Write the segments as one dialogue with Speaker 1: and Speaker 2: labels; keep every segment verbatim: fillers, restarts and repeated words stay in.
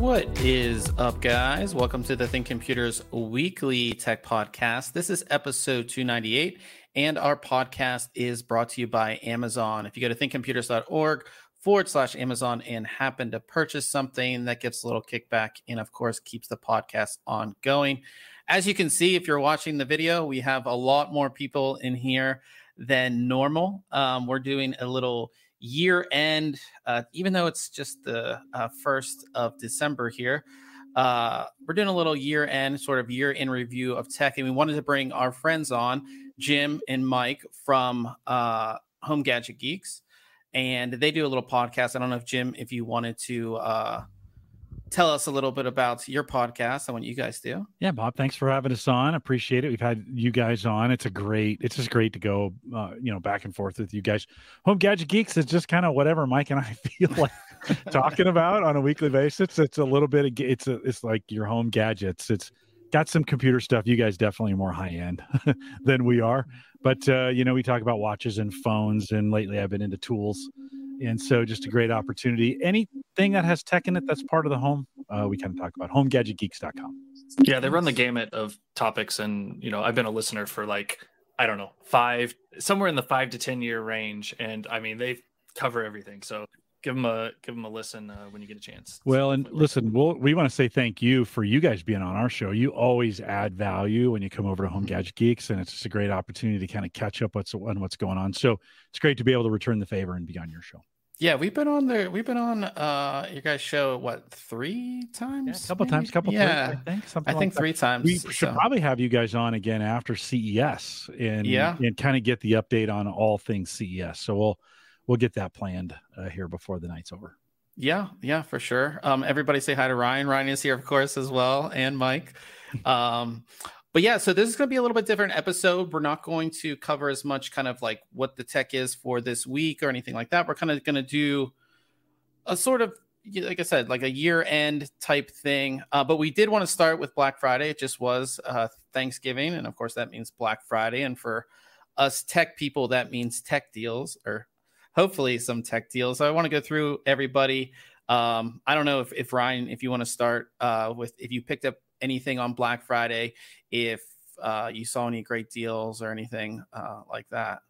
Speaker 1: What is up, guys? Welcome to the Think Computers Weekly Tech Podcast. This is episode two ninety-eight, and our podcast is brought to you by Amazon. If you go to thinkcomputers.org forward slash Amazon and happen to purchase something, that gets a little kickback and, of course, keeps the podcast ongoing. As you can see, if you're watching the video, we have a lot more people in here than normal. Um, we're doing a little year end, uh, even though it's just the uh, first of December here. Uh, we're doing a little year end, sort of year in review of tech. And we wanted to bring our friends on, Jim and Mike from uh, Home Gadget Geeks. And they do a little podcast. I don't know if Jim, if you wanted to uh, tell us a little bit about your podcast and what you guys do.
Speaker 2: Yeah, Bob, thanks for having us on. Appreciate it. We've had you guys on. It's a great, it's just great to go, uh, you know, back and forth with you guys. Home Gadget Geeks is just kind of whatever Mike and I feel like talking about on a weekly basis. It's a little bit of, it's a, it's like your home gadgets. It's got some computer stuff. You guys definitely are more high end than we are. But, uh, you know, we talk about watches and phones, and lately I've been into tools. And so just a great opportunity. Anything that has tech in it that's part of the home, uh, we kind of talk about home gadget geeks dot com.
Speaker 3: Yeah, they run the gamut of topics. And, you know, I've been a listener for like, I don't know, five, somewhere in the five to ten year range. And I mean, they cover everything. So give them a, give them a listen uh, when you get a chance.
Speaker 2: Well, and listen, we'll, we want to say thank you for you guys being on our show. You always add value when you come over to Home Gadget Geeks, and it's just a great opportunity to kind of catch up what's on what's going on. So it's great to be able to return the favor and be on your show.
Speaker 1: Yeah, we've been on there. We've been on uh your guys' show what three times?
Speaker 2: Yeah, a couple
Speaker 1: maybe?
Speaker 2: times, couple
Speaker 1: yeah.
Speaker 2: times, I think something.
Speaker 1: I think
Speaker 2: like
Speaker 1: three
Speaker 2: that.
Speaker 1: times.
Speaker 2: We should
Speaker 1: so.
Speaker 2: probably have you guys on again after C E S and
Speaker 1: yeah.
Speaker 2: and kind of get the update on all things C E S. So we'll we'll get that planned uh, here before the night's over.
Speaker 1: Yeah, yeah, for sure. Um, everybody say hi to Ryan. Ryan is here, of course, as well, and Mike. Um, but yeah, so this is going to be a little bit different episode. We're not going to cover as much kind of like what the tech is for this week or anything like that. We're kind of going to do a sort of, like I said, like a year end type thing. Uh, but we did want to start with Black Friday. It just was uh, Thanksgiving. And of course, that means Black Friday. And for us tech people, that means tech deals, or hopefully some tech deals. So I want to go through everybody. Um, I don't know if, if Ryan, if you want to start uh, with, if you picked up anything on Black Friday, if uh, you saw any great deals or anything uh, like that.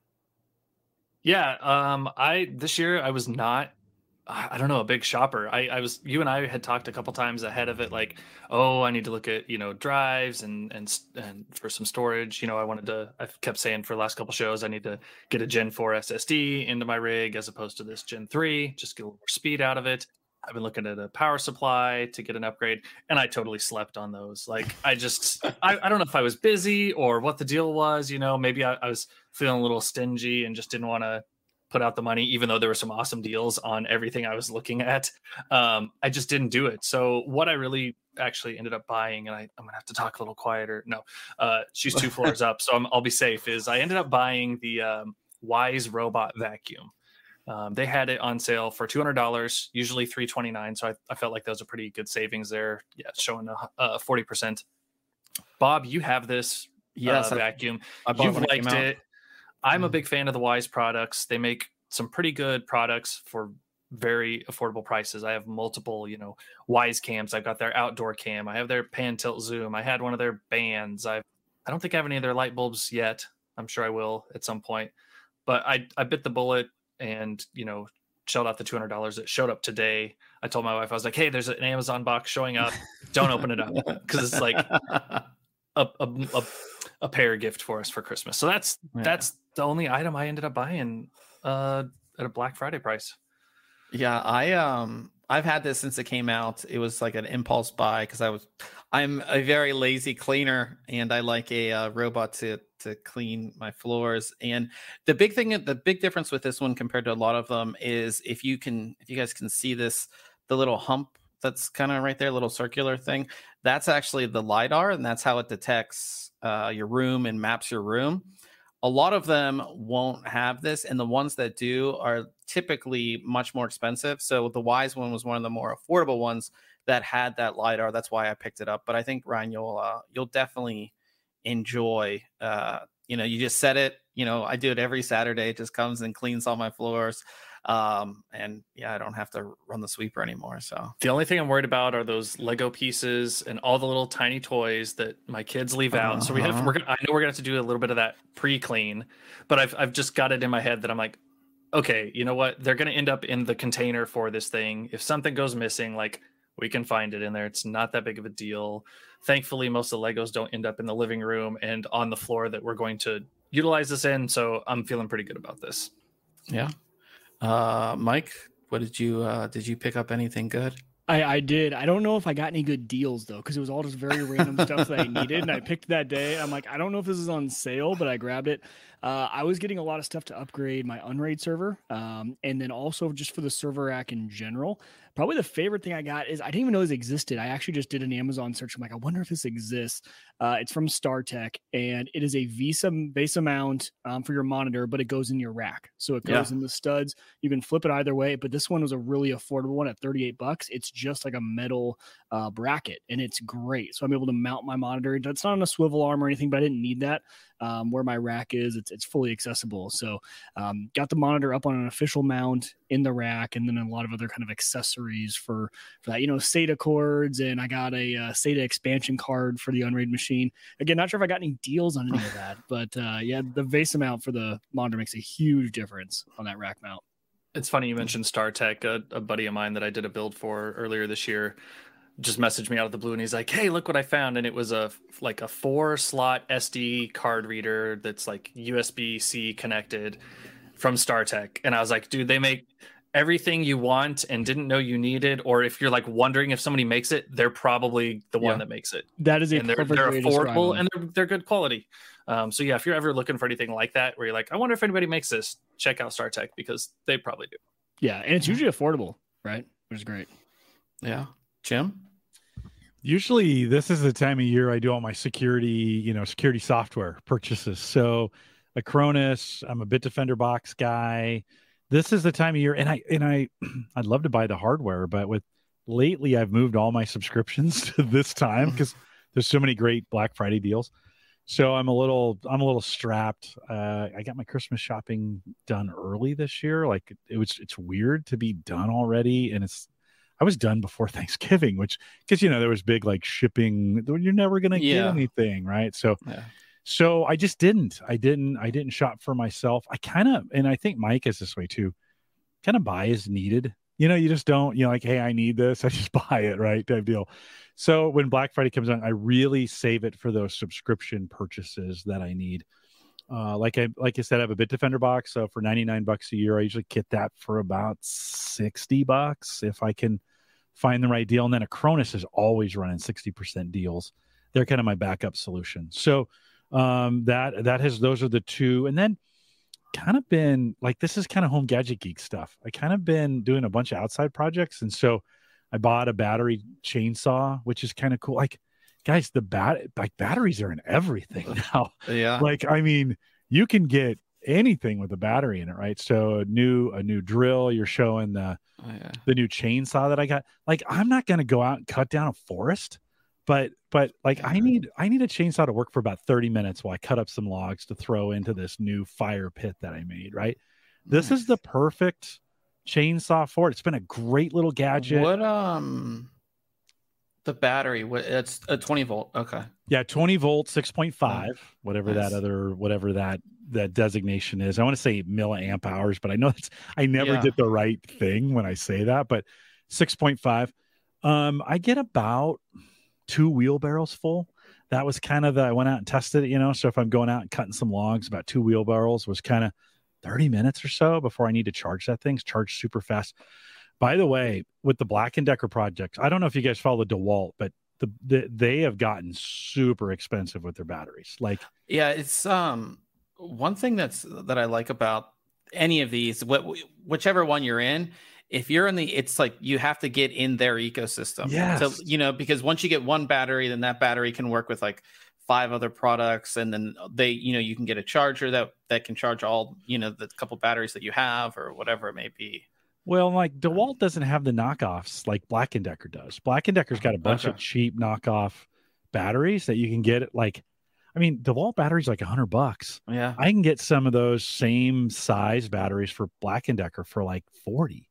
Speaker 3: Yeah. Um, I, this year I was not, I don't know, a big shopper. I, I was, you and I had talked a couple times ahead of it, like, oh, I need to look at, you know, drives and, and, and for some storage. You know, I wanted to, I've kept saying for the last couple shows, I need to get a Gen four S S D into my rig as opposed to this Gen three, just get a little more speed out of it. I've been looking at a power supply to get an upgrade, and I totally slept on those. Like, I just, I, I don't know if I was busy or what the deal was, you know, maybe I, I was feeling a little stingy and just didn't want to put out the money, even though there were some awesome deals on everything I was looking at. Um, I just didn't do it. So what I really actually ended up buying, and I, I'm gonna have to talk a little quieter. No, uh, she's two floors up, so I'm, I'll be safe. Is I ended up buying the um, Wise Robot Vacuum. Um, they had it on sale for two hundred dollars, usually three hundred twenty-nine dollars. So I, I felt like those are pretty good savings there. Yeah, showing a, a forty percent. Bob, you have this
Speaker 1: Yes,
Speaker 3: uh,
Speaker 1: I,
Speaker 3: vacuum.
Speaker 1: I bought
Speaker 3: You've
Speaker 1: when it
Speaker 3: liked
Speaker 1: came out.
Speaker 3: it. I'm a big fan of the Wise products. They make some pretty good products for very affordable prices. I have multiple, you know, Wise cams. I've got their outdoor cam. I have their pan tilt zoom. I had one of their bands. I I don't think I have any of their light bulbs yet. I'm sure I will at some point. But I I bit the bullet and, you know, shelled out the two hundred dollars. It showed up today. I told my wife, I was like, hey, there's an Amazon box showing up. Don't open it up, because it's like a, a, a a pair gift for us for Christmas. So that's yeah. that's the only item I ended up buying uh, at a Black Friday price.
Speaker 1: Yeah, I um I've had this since it came out. It was like an impulse buy because I was I'm a very lazy cleaner, and I like a uh, robot to to clean my floors. And the big thing, the big difference with this one compared to a lot of them is if you can, if you guys can see this, the little hump that's kind of right there, little circular thing, that's actually the LiDAR, and that's how it detects uh, your room and maps your room. A lot of them won't have this, and the ones that do are typically much more expensive. So the Wise one was one of the more affordable ones that had that LiDAR. That's why I picked it up. But I think, Ryan, you'll uh, you'll definitely enjoy. Uh, you know, you just set it. You know, I do it every Saturday. It just comes and cleans all my floors. Um, and yeah, I don't have to run the sweeper anymore. So
Speaker 3: the only thing I'm worried about are those Lego pieces and all the little tiny toys that my kids leave out.
Speaker 1: Uh-huh.
Speaker 3: So we have, we're gonna, I know we're gonna have to do a little bit of that pre-clean, but I've, I've just got it in my head that I'm like, okay, you know what? They're going to end up in the container for this thing. If something goes missing, like we can find it in there. It's not that big of a deal. Thankfully, most of the Legos don't end up in the living room and on the floor that we're going to utilize this in. So I'm feeling pretty good about this.
Speaker 1: Yeah. Uh, Mike, what did you, uh, did you pick up anything good?
Speaker 4: I, I did. I don't know if I got any good deals though, because it was all just very random stuff that I needed. And I picked that day. I'm like, I don't know if this is on sale, but I grabbed it. Uh, I was getting a lot of stuff to upgrade my Unraid server. Um, and then also just for the server rack in general. Probably the favorite thing I got is I didn't even know this existed. I actually just did an Amazon search. I'm like, I wonder if this exists. Uh, it's from StarTech, and it is a VESA VESA mount um, for your monitor, but it goes in your rack. So it goes
Speaker 1: Yeah.
Speaker 4: in the studs. You can flip it either way, but this one was a really affordable one at thirty-eight bucks. It's just like a metal uh, bracket, and it's great. So I'm able to mount my monitor. It's not on a swivel arm or anything, but I didn't need that. Um, where my rack is, it's it's fully accessible. So um, got the monitor up on an official mount in the rack, and then a lot of other kind of accessories for, for that, you know, SATA cords, and I got a uh, SATA expansion card for the Unraid machine. Again, not sure if I got any deals on any of that, but uh, yeah, the VESA mount for the monitor makes a huge difference on that rack mount.
Speaker 3: It's funny you mentioned StarTech. A, a buddy of mine that I did a build for earlier this year just messaged me out of the blue, and he's like, hey, look what I found. And it was a like a four slot S D card reader that's like U S B C connected from StarTech. And I was like, dude, they make everything you want and didn't know you needed. Or if you're like wondering if somebody makes it, they're probably the one
Speaker 1: Yeah.
Speaker 3: that makes it.
Speaker 4: That is a
Speaker 3: And they're,
Speaker 4: perfect
Speaker 3: they're
Speaker 4: way to describe
Speaker 3: affordable
Speaker 4: them.
Speaker 3: and they're, they're good quality. Um, so yeah, if you're ever looking for anything like that, where you're like, I wonder if anybody makes this, check out StarTech, because they probably do.
Speaker 4: Yeah, and it's usually affordable, right? Which is great.
Speaker 1: Yeah. Jim?
Speaker 2: Usually this is the time of year I do all my security, you know, security software purchases. So Acronis, I'm a Bitdefender box guy. This is the time of year, and I and I I'd love to buy the hardware, but with lately I've moved all my subscriptions to this time because there's so many great Black Friday deals. So I'm a little I'm a little strapped. Uh, I got my Christmas shopping done early this year. Like it was it's weird to be done already, and it's I was done before Thanksgiving, which because you know there was big like shipping. You're never gonna
Speaker 1: Yeah.
Speaker 2: get anything, right? So.
Speaker 1: Yeah.
Speaker 2: So I just didn't. I didn't. I didn't shop for myself. I kind of, and I think Mike is this way too. Kind of buy as needed. You know, you just don't. You know, like, hey, I need this. I just buy it, right? Type deal. So when Black Friday comes on, I really save it for those subscription purchases that I need. Uh, like I like I said, I have a Bitdefender box. So for ninety-nine bucks a year, I usually get that for about sixty bucks if I can find the right deal. And then Acronis is always running sixty percent deals. They're kind of my backup solution. So. Um, that, that has, those are the two. And then kind of been like, this is kind of home gadget geek stuff. I kind of been doing a bunch of outside projects. And so I bought a battery chainsaw, which is kind of cool. Like guys, the bat, like batteries are in everything now.
Speaker 1: Yeah.
Speaker 2: Like, I mean, you can get anything with a battery in it, right? So a new, a new drill, you're showing the,
Speaker 1: Oh, yeah.
Speaker 2: the new chainsaw that I got. Like, I'm not going to go out and cut down a forest. But but like I need I need a chainsaw to work for about thirty minutes while I cut up some logs to throw into this new fire pit that I made, right? This is the perfect chainsaw for it. It's been a great little gadget.
Speaker 1: What um the battery? What it's a twenty volt. Okay.
Speaker 2: Yeah, twenty volt, six point five, whatever
Speaker 1: Nice.
Speaker 2: that other whatever that that designation is. I want to say milliamp hours, but I know that's I never
Speaker 1: Yeah.
Speaker 2: did the right thing when I say that, but six point five. Um, I get about two wheelbarrows full. That was kind of the, I went out and tested it, you know, so if I'm going out and cutting some logs, about two wheelbarrows was kind of thirty minutes or so before I need to charge that thing. It's charged super fast. By the way, with the Black and Decker project, I don't know if you guys follow DeWalt, but the, the they have gotten super expensive with their batteries. Like,
Speaker 1: Yeah, it's um one thing that's that I like about any of these, what whichever one you're in, if you're in the, it's like you have to get in their ecosystem.
Speaker 2: Yes.
Speaker 1: So, you know, because once you get one battery, then that battery can work with like five other products, and then they, you know, you can get a charger that that can charge all, you know, the couple batteries that you have or whatever it may be.
Speaker 2: well, like DeWalt doesn't have the knockoffs like Black and Decker does. Black and Decker's got a bunch
Speaker 1: Okay.
Speaker 2: of cheap knockoff batteries that you can get at like, I I mean, DeWalt battery's like a hundred bucks.
Speaker 1: Yeah.
Speaker 2: I can get some of those same size batteries for Black and Decker for like forty.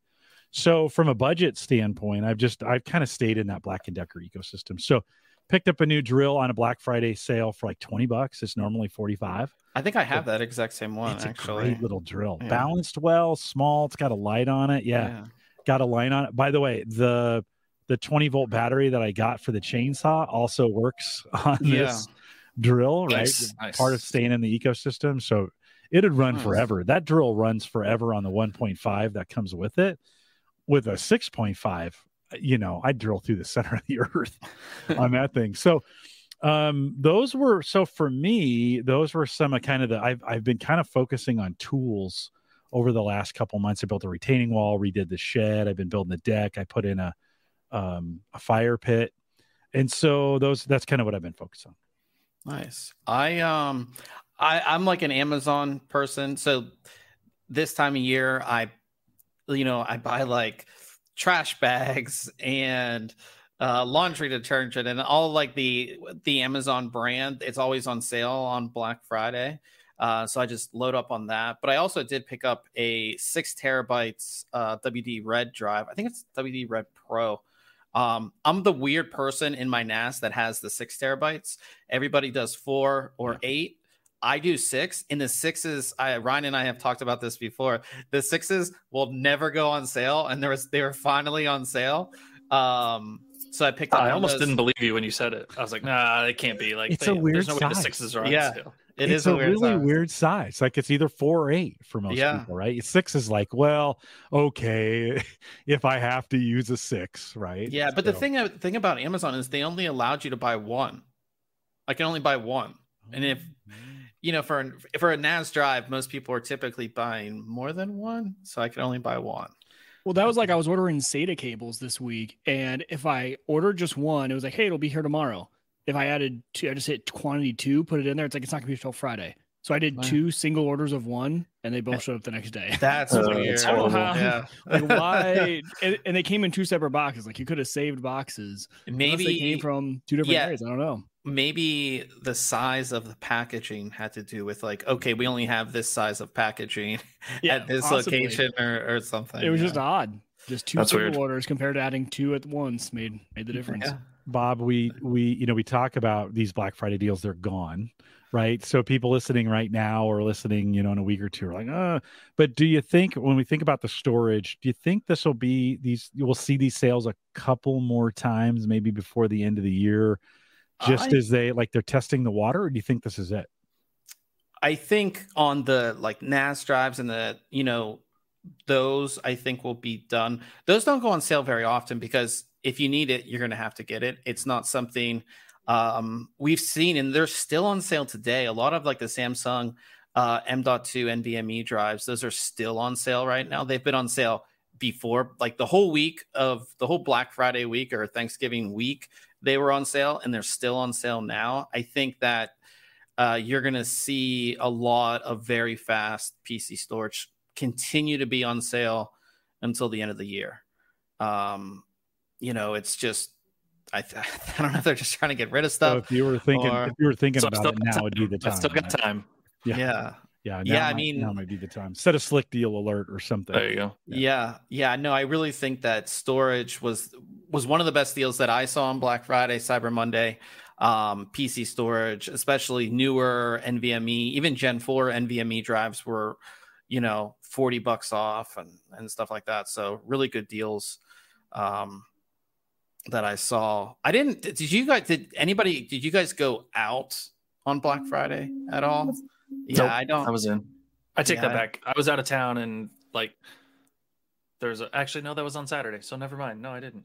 Speaker 2: So from a budget standpoint, I've just, I've kind of stayed in that Black and Decker ecosystem. So picked up a new drill on a Black Friday sale for like twenty bucks. It's normally forty-five.
Speaker 1: I think I have that exact same one,
Speaker 2: It's
Speaker 1: actually.
Speaker 2: a great little drill.
Speaker 1: Yeah.
Speaker 2: Balanced well, small. It's got a light on it. Yeah.
Speaker 1: Yeah.
Speaker 2: Got a light on it. By the way, the the twenty volt battery that I got for the chainsaw also works on
Speaker 1: Yeah.
Speaker 2: this drill, right?
Speaker 3: Nice, nice.
Speaker 2: Part of staying in the ecosystem. So it'd run
Speaker 1: Nice.
Speaker 2: forever. That drill runs forever on the one point five that comes with it. With a six point five, you know, I drill through the center of the earth on that thing. So um those were, so for me, those were some of kind of the, I've, I've been kind of focusing on tools over the last couple months. I built a retaining wall, redid the shed. I've been building the deck. I put in a, um, a fire pit. And so those, that's kind of what I've been focused on.
Speaker 1: Nice. I um I I'm like an Amazon person. So this time of year I you know, I buy like trash bags and uh laundry detergent and all like the the Amazon brand. It's always on sale on Black Friday. Uh so I just load up on that. But I also did pick up a six terabytes uh W D Red drive. I think it's W D Red Pro. Um, I'm the weird person in my N A S that has the six terabytes. Everybody does four or yeah. eight. I do six. In the sixes, I Ryan and I have talked about this before. The sixes will never go on sale, and there was they were finally on sale. Um, so I picked up.
Speaker 3: I almost
Speaker 1: those.
Speaker 3: didn't believe you when you said it. I was like, nah, it can't be. Like
Speaker 2: it's
Speaker 3: they,
Speaker 2: a weird
Speaker 3: there's no way the
Speaker 2: size.
Speaker 3: sixes are on
Speaker 1: Yeah.
Speaker 3: sale.
Speaker 1: It
Speaker 2: it's
Speaker 1: is a,
Speaker 2: a
Speaker 1: weird
Speaker 2: really
Speaker 1: size.
Speaker 2: weird size. Like it's either four or eight for most
Speaker 1: Yeah.
Speaker 2: people, right? Six is like, well, okay, if I have to use a six, right?
Speaker 1: Yeah, but
Speaker 2: so.
Speaker 1: the thing the thing about Amazon is they only allowed you to buy one. I can only buy one, and if you know for for a N A S drive, most people are typically buying more than one, so I can only buy one.
Speaker 4: Well, that was like I was ordering SATA cables this week, and if I ordered just one, it was like, hey, it'll be here tomorrow. If I added two, I just hit quantity two, put it in there. It's like, it's not gonna be until Friday. So I did
Speaker 1: Wow.
Speaker 4: two single orders of one, and they both showed up the next day.
Speaker 1: That's
Speaker 3: Uh,
Speaker 1: weird.
Speaker 3: that's
Speaker 4: horrible.
Speaker 1: Yeah.
Speaker 4: Like why? And, and they came in two separate boxes. Like you could have saved boxes. Unless
Speaker 1: Maybe
Speaker 4: they came from two different
Speaker 1: yeah.
Speaker 4: areas. I don't know.
Speaker 1: maybe the size of the packaging had to do with like, okay, we only have this size of packaging
Speaker 4: Yeah,
Speaker 1: at this
Speaker 4: possibly.
Speaker 1: location or, or something.
Speaker 4: It was
Speaker 1: yeah.
Speaker 4: just odd. Just two
Speaker 3: That's
Speaker 4: single
Speaker 3: weird.
Speaker 4: orders compared to adding two at once made made the difference.
Speaker 1: Yeah.
Speaker 2: Bob, we we you know we talk about these Black Friday deals, they're gone, right? So people listening right now or listening, you know, in a week or two are like, uh, but do you think when we think about the storage, do you think this will be these you will see these sales a couple more times, maybe before the end of the year, just
Speaker 1: I-
Speaker 2: as they like they're testing the water, or do you think this is it?
Speaker 1: I think on the like N A S drives and the, you know, those I think will be done. Those don't go on sale very often because if you need it, you're going to have to get it. It's not something um, we've seen, and they're still on sale today. A lot of like the Samsung uh, M dot two NVMe drives, those are still on sale right now. They've been on sale before, like the whole week of the whole Black Friday week or Thanksgiving week, they were on sale, and they're still on sale now. I think that uh, you're going to see a lot of very fast P C storage continue to be on sale until the end of the year. Um, you know, it's just, I, th- I don't know if they're just trying to get rid of
Speaker 2: So
Speaker 1: stuff.
Speaker 2: if you were thinking,
Speaker 1: or-
Speaker 2: if you were thinking
Speaker 3: So I've
Speaker 2: about
Speaker 3: still
Speaker 2: it
Speaker 3: got
Speaker 2: now,
Speaker 3: time.
Speaker 2: would be the time.
Speaker 3: I've still got
Speaker 2: right?
Speaker 3: time.
Speaker 2: Yeah.
Speaker 1: Yeah.
Speaker 2: Yeah, now
Speaker 1: Yeah, I
Speaker 2: might-
Speaker 1: mean-
Speaker 2: now might be the time. Set a slick deal alert or something.
Speaker 3: There you go.
Speaker 1: Yeah. Yeah. No, I really think that storage was, was one of the best deals that I saw on Black Friday, Cyber Monday. Um, P C storage, especially newer NVMe, even Gen four NVMe drives were, you know, forty bucks off and, and stuff like that. So really good deals. Um, that I saw. I didn't, did you guys, did anybody, did you guys go out on Black Friday at all? Yeah,
Speaker 3: Nope.
Speaker 1: I don't.
Speaker 3: I was in. I take
Speaker 1: Yeah.
Speaker 3: that back. I was out of town and like there's a, actually no, that was on Saturday, so never mind. No, I didn't.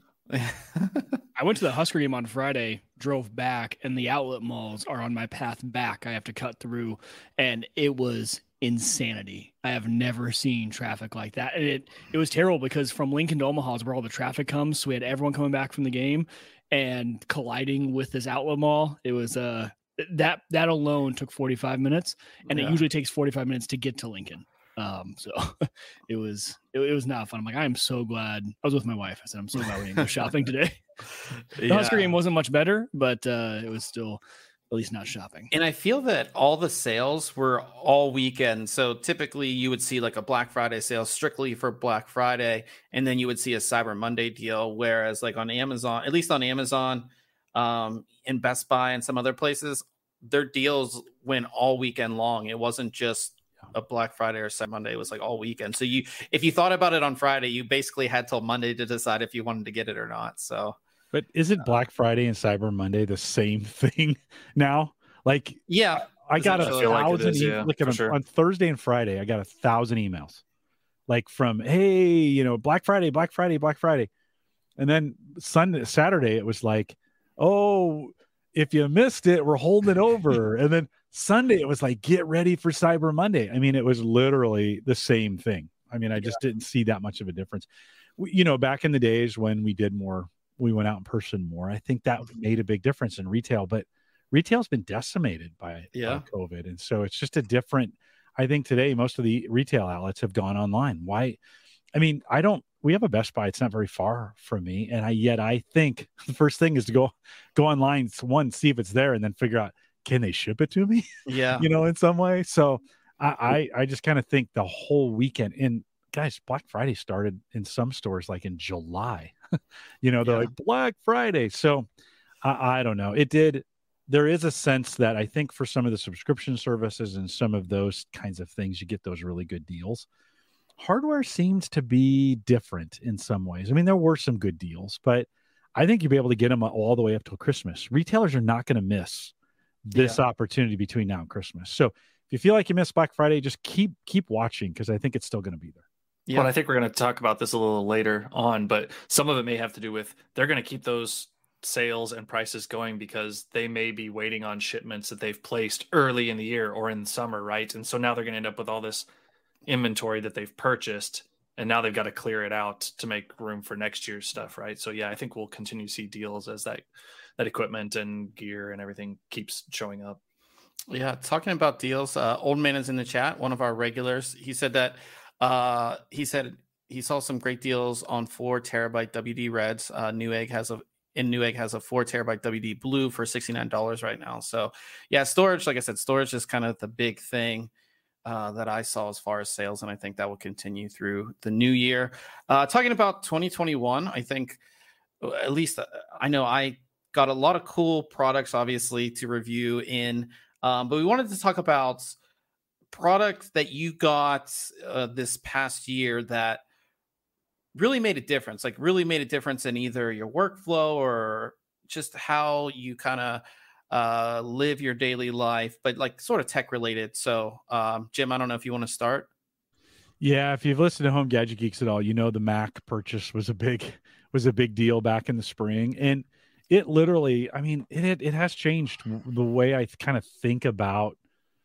Speaker 4: I went to the Husker game on Friday, drove back, and the outlet malls are on my path back. I have to cut through, and it was insanity. I have never seen traffic like that. And it it was terrible because from Lincoln to Omaha is where all the traffic comes. So we had everyone coming back from the game and colliding with this outlet mall. It was uh that that alone took forty-five minutes, and
Speaker 1: Yeah.
Speaker 4: it usually takes forty-five minutes to get to Lincoln. Um, so it was it, it was not fun. I'm like, I am so glad I was with my wife. I said, I'm so glad we didn't go shopping today. The
Speaker 1: Yeah.
Speaker 4: Husker game wasn't much better, but uh, it was still at least not shopping.
Speaker 1: And I feel that all the sales were all weekend. So typically you would see like a Black Friday sale strictly for Black Friday, and then you would see a Cyber Monday deal. Whereas like on Amazon, at least on Amazon, um, in Best Buy and some other places, their deals went all weekend long. It wasn't just a Black Friday or Cyber Monday. It was like all weekend. So you, if you thought about it on Friday, you basically had till Monday to decide if you wanted to get it or not. So,
Speaker 2: but isn't Black Friday and Cyber Monday the same thing now? Like,
Speaker 1: yeah,
Speaker 2: I got a
Speaker 3: feel like it
Speaker 2: thousand,
Speaker 3: is,
Speaker 2: e-
Speaker 3: yeah,
Speaker 2: like
Speaker 3: for
Speaker 2: on,
Speaker 3: sure.
Speaker 2: on Thursday and Friday, I got a thousand emails like from, hey, you know, Black Friday, Black Friday, Black Friday. And then Sunday, Saturday, it was like, oh, if you missed it, we're holding it over. And then Sunday, it was like, get ready for Cyber Monday. I mean, it was literally the same thing. I mean, I just yeah. didn't see that much of a difference. We, you know, back in the days when we did more, we went out in person more, I think that made a big difference in retail, but retail's been decimated by,
Speaker 1: yeah.
Speaker 2: by COVID. And so it's just a different, I think today, most of the retail outlets have gone online. Why? I mean, I don't, we have a Best Buy. It's not very far from me. And I, yet I think the first thing is to go, go online, one, see if it's there, and then figure out, can they ship it to me?
Speaker 1: Yeah.
Speaker 2: You know, in some way. So I, I, I just kind of think the whole weekend, and guys, Black Friday started in some stores like in July, you know, they're
Speaker 1: yeah.
Speaker 2: like Black Friday. So I, I don't know. It did. There is a sense that I think for some of the subscription services and some of those kinds of things, you get those really good deals. Hardware seems to be different in some ways. I mean, there were some good deals, but I think you'll be able to get them all the way up till Christmas. Retailers are not going to miss this yeah. opportunity between now and Christmas. So if you feel like you missed Black Friday, just keep keep watching, because I think it's still going to be there.
Speaker 3: Yeah, well, I think we're going to talk about this a little later on, but some of it may have to do with they're going to keep those sales and prices going because they may be waiting on shipments that they've placed early in the year or in the summer, right? And so now they're going to end up with all this inventory that they've purchased, and now they've got to clear it out to make room for next year's stuff, right? So yeah, I think we'll continue to see deals as that that equipment and gear and everything keeps showing up.
Speaker 1: Yeah, talking about deals, uh, Old Man is in the chat, one of our regulars. He said that uh, he said he saw some great deals on four terabyte W D Reds. Uh, Newegg has a in Newegg has a four terabyte W D Blue for sixty-nine dollars right now. So yeah, storage, like I said, storage is kind of the big thing uh, that I saw as far as sales, and I think that will continue through the new year. Uh, talking about twenty twenty-one, I think at least I know I got a lot of cool products, obviously, to review in, um, but we wanted to talk about products that you got uh, this past year that really made a difference, like really made a difference in either your workflow or just how you kind of uh, live your daily life, but like sort of tech related. So, um, Jim, I don't know if you want to start.
Speaker 2: Yeah, if you've listened to Home Gadget Geeks at all, you know the Mac purchase was a big was a big deal back in the spring, and it literally, I mean, it it has changed the way I kind of think about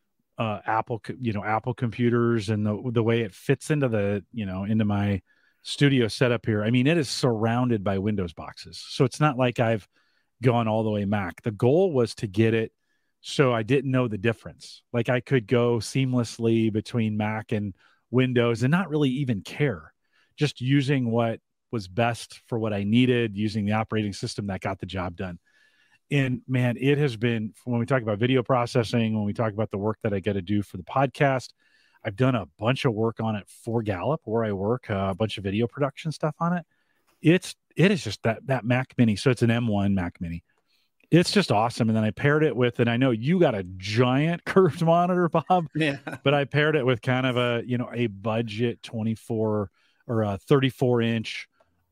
Speaker 2: uh, Apple, you know, Apple computers and the the way it fits into the, you know, into my studio setup here. I mean, it is surrounded by Windows boxes, so it's not like I've gone all the way Mac. The goal was to get it so I didn't know the difference. Like I could go seamlessly between Mac and Windows and not really even care, just using what was best for what I needed, using the operating system that got the job done. And man, it has been, when we talk about video processing, when we talk about the work that I got to do for the podcast, I've done a bunch of work on it for Gallup, where I work, uh, a bunch of video production stuff on it. It's, it is just that, that Mac Mini. So it's an M one Mac Mini. It's just awesome. And then I paired it with, and I know you got a giant curved monitor, Bob,
Speaker 1: yeah, but
Speaker 2: I paired it with kind of a, you know, a budget twenty-four or a thirty-four inch,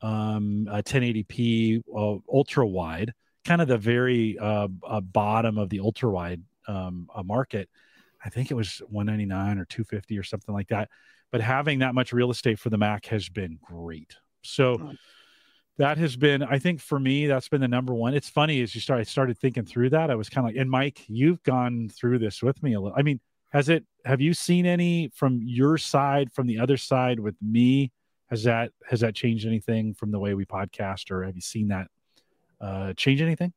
Speaker 2: um, a ten eighty p uh, ultra wide, kind of the very uh, uh, bottom of the ultra wide um, uh, market. I think it was one ninety-nine or two fifty or something like that. But having that much real estate for the Mac has been great. So oh. that has been, I think for me, that's been the number one. It's funny, as you start, I started thinking through that. I was kind of like, and Mike, you've gone through this with me a little. I mean, has it, have you seen any from your side, from the other side with me? Has that, has that changed anything from the way we podcast, or have you seen that uh, change anything?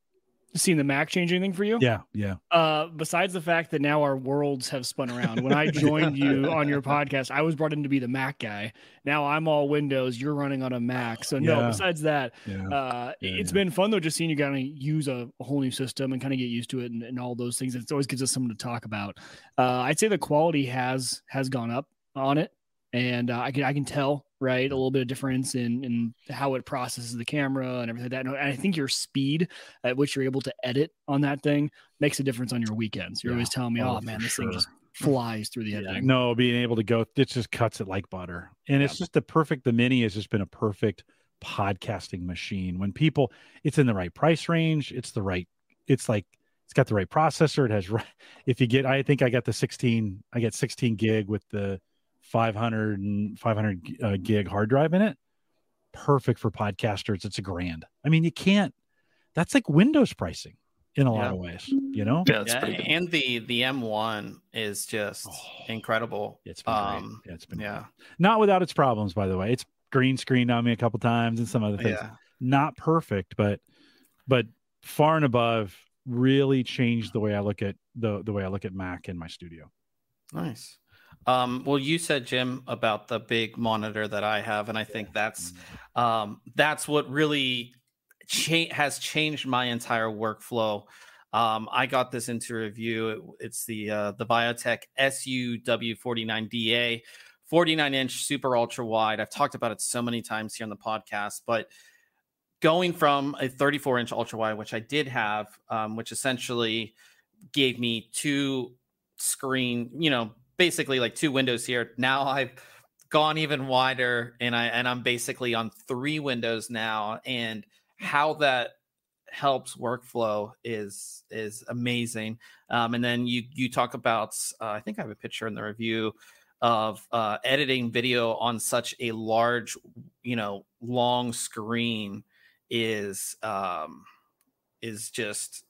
Speaker 4: Seen the Mac change anything for you?
Speaker 2: Yeah, yeah.
Speaker 4: Uh, besides the fact that now our worlds have spun around. When I joined you on your podcast, I was brought in to be the Mac guy. Now I'm all Windows. You're running on a Mac. So no,
Speaker 2: Yeah.
Speaker 4: besides that,
Speaker 2: Yeah.
Speaker 4: uh,
Speaker 2: Yeah,
Speaker 4: it's
Speaker 2: yeah.
Speaker 4: been fun though, just seeing you kind of use a, a whole new system and kind of get used to it and, and all those things. It always gives us something to talk about. Uh, I'd say the quality has has gone up on it, and uh, I can I can tell. Right, a little bit of difference in in how it processes the camera and everything like that. And I think your speed at which you're able to edit on that thing makes a difference on your weekends. You're
Speaker 2: Yeah.
Speaker 4: always telling me,
Speaker 2: Oh,
Speaker 4: "Oh
Speaker 2: for
Speaker 4: man, this
Speaker 2: sure.
Speaker 4: thing just flies through the
Speaker 2: Yeah,
Speaker 4: editing."
Speaker 2: no, being able to go, it just cuts it like butter. And it's
Speaker 4: Yeah.
Speaker 2: just the perfect, the Mini has just been a perfect podcasting machine. When people, it's in the right price range, it's the right, it's like, it's got the right processor. It has, right- if you get, I think I got the sixteen, I get sixteen gig with the five hundred and five hundred uh, gig hard drive in it. Perfect for podcasters. It's a grand. I mean, you can't, that's like Windows pricing in a lot
Speaker 1: Yeah.
Speaker 2: of ways, you know?
Speaker 3: Yeah, it's
Speaker 1: Yeah,
Speaker 3: pretty good.
Speaker 1: and the the M one is just
Speaker 2: Oh,
Speaker 1: incredible.
Speaker 2: It's been
Speaker 1: Um,
Speaker 2: great. Yeah, it's been
Speaker 1: yeah,
Speaker 2: great. Not without its problems, by the way. It's green screened on me a couple times and some other things.
Speaker 1: yeah.
Speaker 2: Not perfect, but but far and above. Really changed the way I look at the the way I look at Mac in my studio.
Speaker 1: Nice. Um, well, you said, Jim, about the big monitor that I have, and I think that's um, that's what really cha- has changed my entire workflow. Um, I got this into review. It, it's the uh, the Biotech S U W forty-nine D A, forty-nine inch super ultra wide. I've talked about it so many times here on the podcast, but going from a thirty-four inch ultra wide, which I did have, um, which essentially gave me two screen, you know, basically like two windows here. Now I've gone even wider, and I and I'm basically on three windows now. And how that helps workflow is is amazing. Um, and then you you talk about, uh, I think I have a picture in the review of uh, editing video on such a large, you know, long screen is um, is just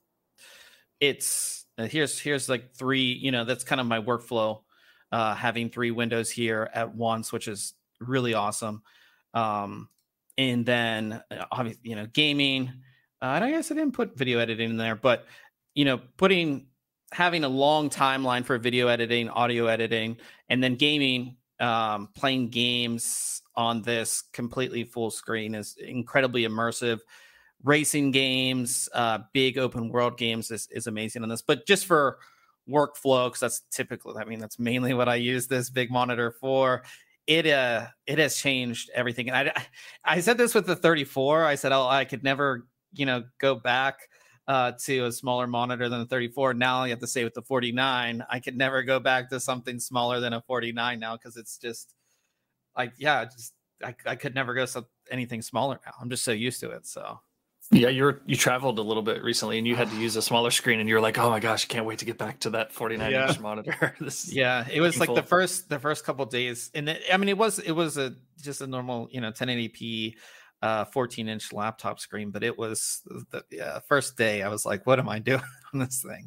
Speaker 1: it's uh, here's here's like three, you know, that's kind of my workflow, uh, having three windows here at once, which is really awesome. Um, and then uh, obviously, you know, gaming. Uh, and I guess I didn't put video editing in there, but you know, putting having a long timeline for video editing, audio editing, and then gaming, um, playing games on this completely full screen is incredibly immersive. Racing games, uh, big open world games is, is amazing on this. But just for workflow, because that's typical. I mean, that's mainly what I use this big monitor for. It uh, it has changed everything. And I, I said this with the thirty-four. I said, oh, I could never, you know, go back uh, to a smaller monitor than a thirty-four. Now I have to say with the forty-nine, I could never go back to something smaller than a forty-nine now, because it's just like, yeah, just I, I could never go to anything smaller now. I'm just so used to it. So.
Speaker 3: Yeah, you're you traveled a little bit recently, and you had to use a smaller screen, and you were like, "Oh my gosh, I can't wait to get back to that forty-nine
Speaker 1: Yeah.
Speaker 3: inch monitor." This is
Speaker 1: Yeah, it was like
Speaker 3: painful.
Speaker 1: the first the first couple days, and it, I mean, it was it was a just a normal, you know, ten eighty p, uh, fourteen inch laptop screen, but it was the yeah, first day I was like, "What am I doing on this thing?"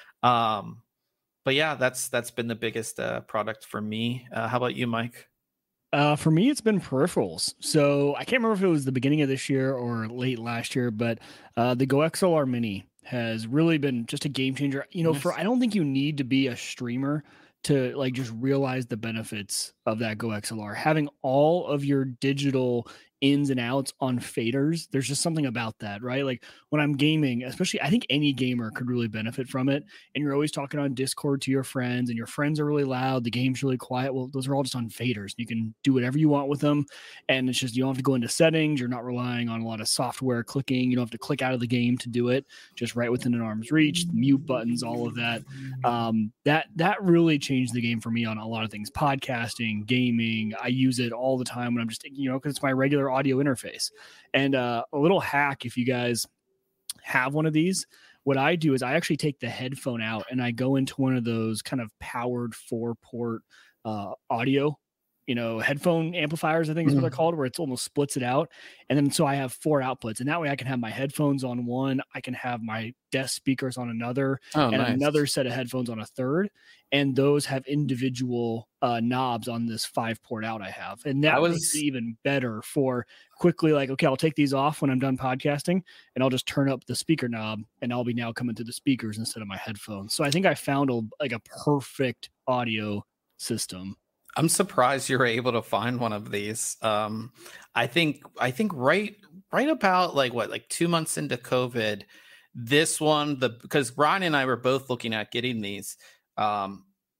Speaker 1: Um, but yeah, that's that's been the biggest uh, product for me. Uh, how about you, Mike?
Speaker 4: Uh, for me, it's been peripherals. So I can't remember if it was the beginning of this year or late last year, but uh, the Go X L R Mini has really been just a game changer. You know,
Speaker 1: Nice.
Speaker 4: for I don't think you need to be a streamer to like just realize the benefits of that Go X L R. Having all of your digital ins and outs on faders, there's just something about that, right? Like when I'm gaming, especially, I think any gamer could really benefit from it. And you're always talking on Discord to your friends, and your friends are really loud, the game's really quiet. Well, those are all just on faders. You can do whatever you want with them, and it's just, you don't have to go into settings. You're not relying on a lot of software clicking. You don't have to click out of the game to do it, just right within an arm's reach, the mute buttons, all of that. Um, that that really changed the game for me on a lot of things. Podcasting, gaming, I use it all the time when I'm just, you know, because it's my regular audio interface. And uh, a little hack, if you guys have one of these, what I do is I actually take the headphone out and I go into one of those kind of powered four port uh, audio you know, headphone amplifiers, I think is what they're called, where it's almost splits it out. And then so I have four outputs, and that way I can have my headphones on one, I can have my desk speakers on another,
Speaker 1: Oh,
Speaker 4: and
Speaker 1: nice.
Speaker 4: another set of headphones on a third. And those have individual uh, knobs on this five port out I have. And that
Speaker 1: I was-
Speaker 4: makes it even better for quickly, like, okay, I'll take these off when I'm done podcasting, and I'll just turn up the speaker knob, and I'll be now coming through the speakers instead of my headphones. So I think I found a, like a perfect audio system.
Speaker 1: I'm surprised you were able to find one of these. Um, I think I think right right about like what like two months into COVID, this one the because Ryan and I were both looking at getting these, um,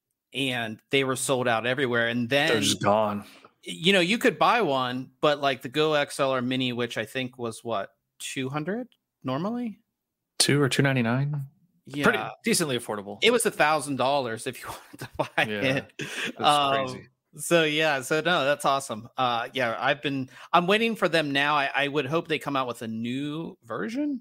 Speaker 1: and they were sold out everywhere. And then
Speaker 3: They're just gone.
Speaker 1: you know you could buy one, but like the Go X L R Mini, which I think was what two hundred normally,
Speaker 3: Two or two ninety nine.
Speaker 1: yeah,
Speaker 3: Pretty decently affordable.
Speaker 1: it was a thousand dollars if you wanted to buy
Speaker 3: Yeah,
Speaker 1: it.
Speaker 3: That's
Speaker 1: Um,
Speaker 3: crazy.
Speaker 1: So yeah, so no, that's awesome. Uh, yeah, I've been I'm waiting for them now. I, I would hope they come out with a new version.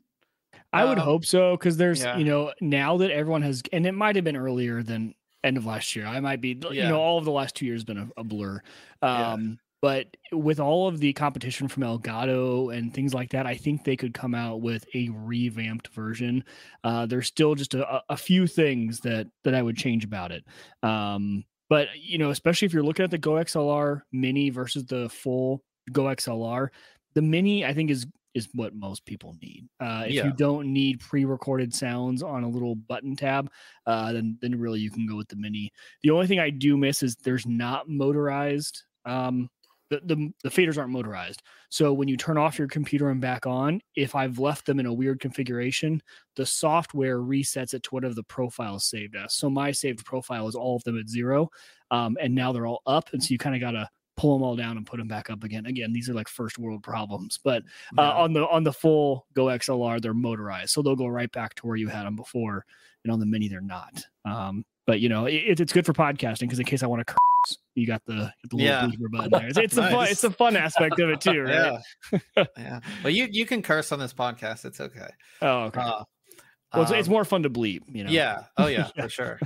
Speaker 4: I would
Speaker 1: Um,
Speaker 4: hope so, because there's,
Speaker 1: yeah.
Speaker 4: you know, now that everyone has, and it might have been earlier than end of last year. I might be, you
Speaker 1: Yeah.
Speaker 4: know, all of the last two years been a, a blur.
Speaker 1: Yeah.
Speaker 4: Um, But with all of the competition from Elgato and things like that, I think they could come out with a revamped version. Uh, there's still just a, a few things that that I would change about it. Um, but you know, especially if you're looking at the Go X L R Mini versus the full Go X L R, the Mini I think is is what most people need. Uh, if
Speaker 1: Yeah.
Speaker 4: you don't need pre-recorded sounds on a little button tab, uh, then then really you can go with the Mini. The only thing I do miss is there's not motorized. Um, The, the the faders aren't motorized. So when you turn off your computer and back on, if I've left them in a weird configuration, the software resets it to whatever the profile is saved as. So my saved profile is all of them at zero. Um, and now they're all up. And so you kind of got to pull them all down and put them back up again. Again, these are like first world problems, but uh,
Speaker 1: Yeah.
Speaker 4: on the, on the full Go X L R, they're motorized. So they'll go right back to where you had them before. And on the Mini, they're not. Um, but you know, it, it's good for podcasting because in case I want to curse, you got the, the little
Speaker 1: Yeah.
Speaker 4: blooper button there. It's, it's the fun,
Speaker 1: Nice.
Speaker 4: it's the fun aspect of it too, right?
Speaker 1: Yeah, yeah. Well, you you can curse on this podcast. It's okay.
Speaker 4: Oh, okay.
Speaker 1: Uh,
Speaker 4: well, it's, it's
Speaker 1: um,
Speaker 4: more fun to bleep, you know.
Speaker 1: Yeah. Oh yeah,
Speaker 4: Yeah.
Speaker 1: for sure.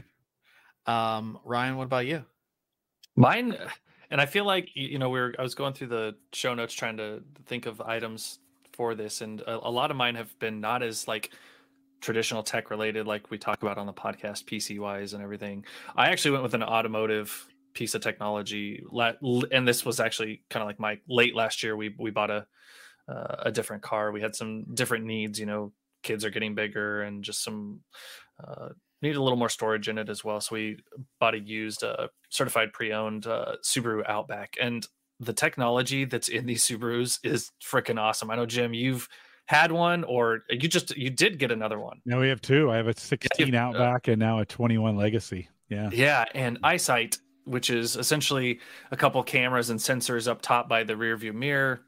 Speaker 1: Um, Ryan, what about you?
Speaker 3: Mine, and I feel like y- you know we we're I was going through the show notes trying to think of items for this, and a, a lot of mine have been not as like traditional tech related, like we talk about on the podcast, P C wise and everything. I actually went with an automotive piece of technology, la- l- and this was actually kind of like my late last year. We we bought a uh, a different car. We had some different needs. You know, kids are getting bigger, and just some. Uh, Needed a little more storage in it as well. So we bought a used, uh, certified pre-owned uh, Subaru Outback. And the technology that's in these Subarus is freaking awesome. I know, Jim, you've had one, or you just, you did get another one.
Speaker 2: Now we have two. I have a sixteen
Speaker 3: Yeah, uh,
Speaker 2: Outback and now a twenty-one Legacy. Yeah.
Speaker 3: Yeah. And EyeSight, which is essentially a couple cameras and sensors up top by the rear view mirror,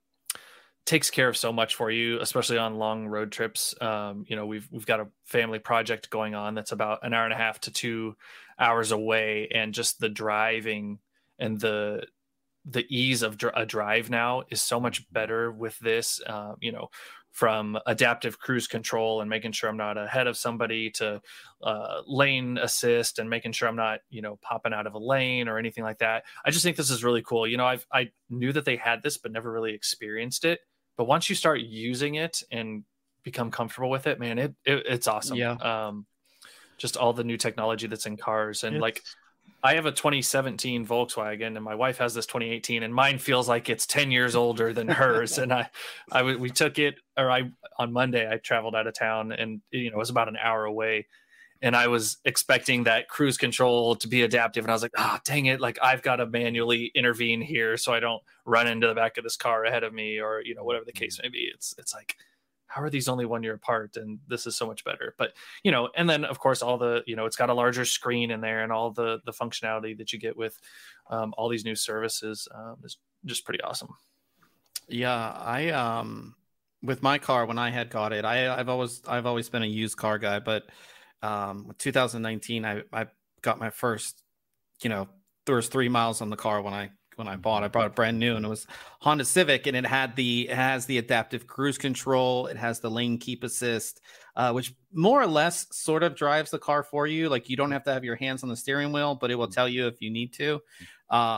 Speaker 3: takes care of so much for you, especially on long road trips. Um, you know, we've we've got a family project going on that's about an hour and a half to two hours away, and just the driving and the the ease of dr- a drive now is so much better with this. Um, you know, from adaptive cruise control and making sure I'm not ahead of somebody to uh, lane assist and making sure I'm not, you know, popping out of a lane or anything like that. I just think this is really cool. You know, I've I knew that they had this, but never really experienced it. But once you start using it and become comfortable with it, man, it, it it's awesome.
Speaker 1: Yeah.
Speaker 3: Um, just all the new technology that's in cars. And
Speaker 2: It's-
Speaker 3: like, I have a twenty seventeen Volkswagen, and my wife has this twenty eighteen, and mine feels like it's ten years older than hers. And I, I, w- we took it, or I, on Monday, I traveled out of town, and, you know, it was about an hour away. And I was expecting that cruise control to be adaptive. And I was like, ah, dang it. Like, I've got to manually intervene here so I don't run into the back of this car ahead of me, or, you know, whatever the case may be. It's, it's like, how are these only one year apart? And this is so much better. But, you know, and then of course, all the, you know, it's got a larger screen in there, and all the, the functionality that you get with um, all these new services um, is just pretty awesome.
Speaker 1: Yeah, I um with my car when I had got it, I I've always I've always been a used car guy, but um two thousand nineteen I I got my first, you know, there was three miles on the car when I when I bought. I bought it brand new, and it was Honda Civic, and it had the it has the adaptive cruise control, it has the lane keep assist, uh, which more or less sort of drives the car for you. Like, you don't have to have your hands on the steering wheel, but it will tell you if you need to. Um,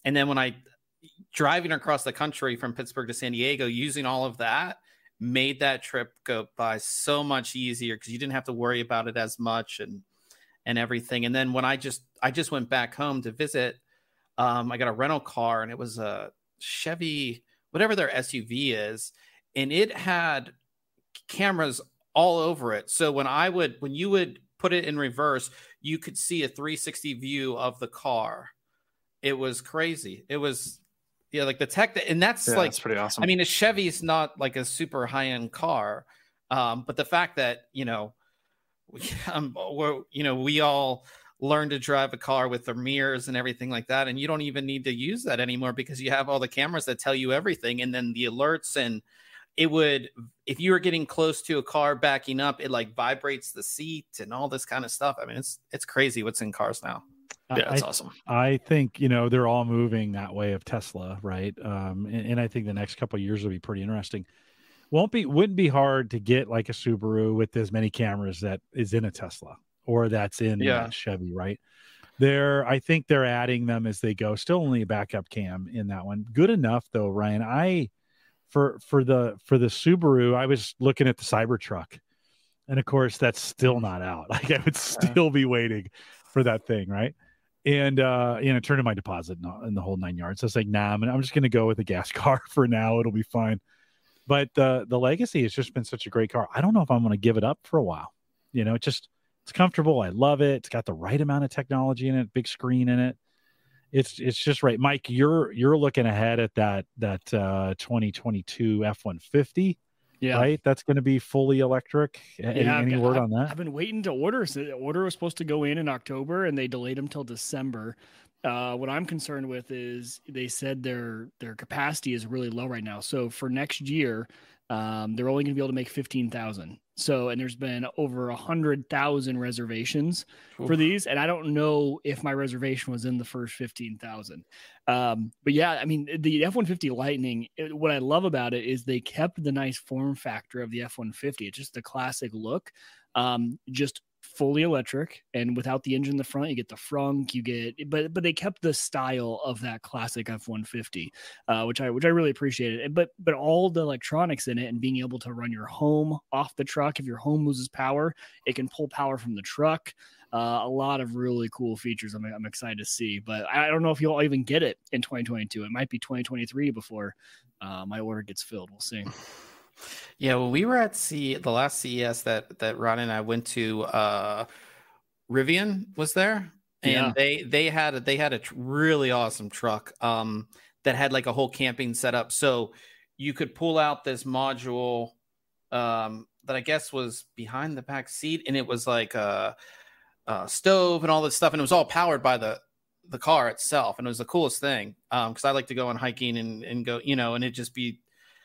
Speaker 1: And then when I driving across the country from Pittsburgh to San Diego, using all of that made that trip go by so much easier because you didn't have to worry about it as much and and everything. And then when I just I just went back home to visit, um, I got a rental car, and it was a Chevy, whatever their S U V is, and it had cameras all over it. So when I would when you would put it in reverse, you could see a three sixty view of the car. It was crazy. It was yeah, like the tech, and that's
Speaker 3: yeah,
Speaker 1: like
Speaker 3: that's pretty awesome.
Speaker 1: I mean, a Chevy's not like a super high end car, um, but the fact that you know. Um, we're, you know, we all learn to drive a car with the mirrors and everything like that, and you don't even need to use that anymore because you have all the cameras that tell you everything, and then the alerts. And it would, if you were getting close to a car backing up, it like vibrates the seat and all this kind of stuff. I mean, it's it's crazy what's in cars now.
Speaker 3: Yeah, that's
Speaker 2: I,
Speaker 3: awesome.
Speaker 2: I think, you know, they're all moving that way of Tesla, right? Um, and, and I think the next couple of years will be pretty interesting. Won't be wouldn't be hard to get like a Subaru with as many cameras that is in a Tesla or that's in
Speaker 1: Yeah.
Speaker 2: a Chevy, right? They're I think they're adding them as they go. Still only a backup cam in that one. Good enough though, Ryan. I for for the for the Subaru, I was looking at the Cybertruck, and of course that's still not out. Like I would still be waiting for that thing, right? And uh, you know, turn in my deposit and, and the whole nine yards. So I was like, nah, I'm, I'm just going to go with a gas car for now. It'll be fine. But uh, the Legacy has just been such a great car. I don't know if I'm going to give it up for a while. You know, it just it's comfortable. I love it. It's got the right amount of technology in it, big screen in it. It's it's just right. Mike, you're you're looking ahead at that that uh, twenty twenty-two F one fifty.
Speaker 4: Yeah.
Speaker 2: Right. That's going to be fully electric. Any,
Speaker 4: Yeah,
Speaker 2: any
Speaker 4: I've-
Speaker 2: word
Speaker 4: I've-
Speaker 2: on that?
Speaker 4: I've been waiting to order. So the order was supposed to go in in October, and they delayed them till December. Uh, what I'm concerned with is they said their their capacity is really low right now. So for next year, um, they're only going to be able to make fifteen thousand. So, and there's been over a hundred thousand reservations for
Speaker 1: Oof.
Speaker 4: these, and I don't know if my reservation was in the first fifteen thousand. Um, but yeah, I mean, the F one fifty Lightning, it, what I love about it is they kept the nice form factor of the F one fifty. It's just the classic look, um, just fully electric, and without the engine in the front, you get the frunk, you get, but but they kept the style of that classic F one fifty, uh, which I which I really appreciated. But but all the electronics in it, and being able to run your home off the truck. If your home loses power, it can pull power from the truck. Uh, a lot of really cool features I'm, I'm excited to see, but I don't know if you'll even get it in twenty twenty-two. It might be twenty twenty-three before uh, my order gets filled. We'll see.
Speaker 1: Yeah, when we were at C the last C E S that that Ron and I went to, uh, Rivian was there, and
Speaker 4: Yeah.
Speaker 1: they they had a, they had a tr- really awesome truck um, that had like a whole camping setup, so you could pull out this module um, that I guess was behind the back seat, and it was like a, a stove and all this stuff, and it was all powered by the the car itself, and it was the coolest thing because I like to go on hiking and and go, you know, and it just be.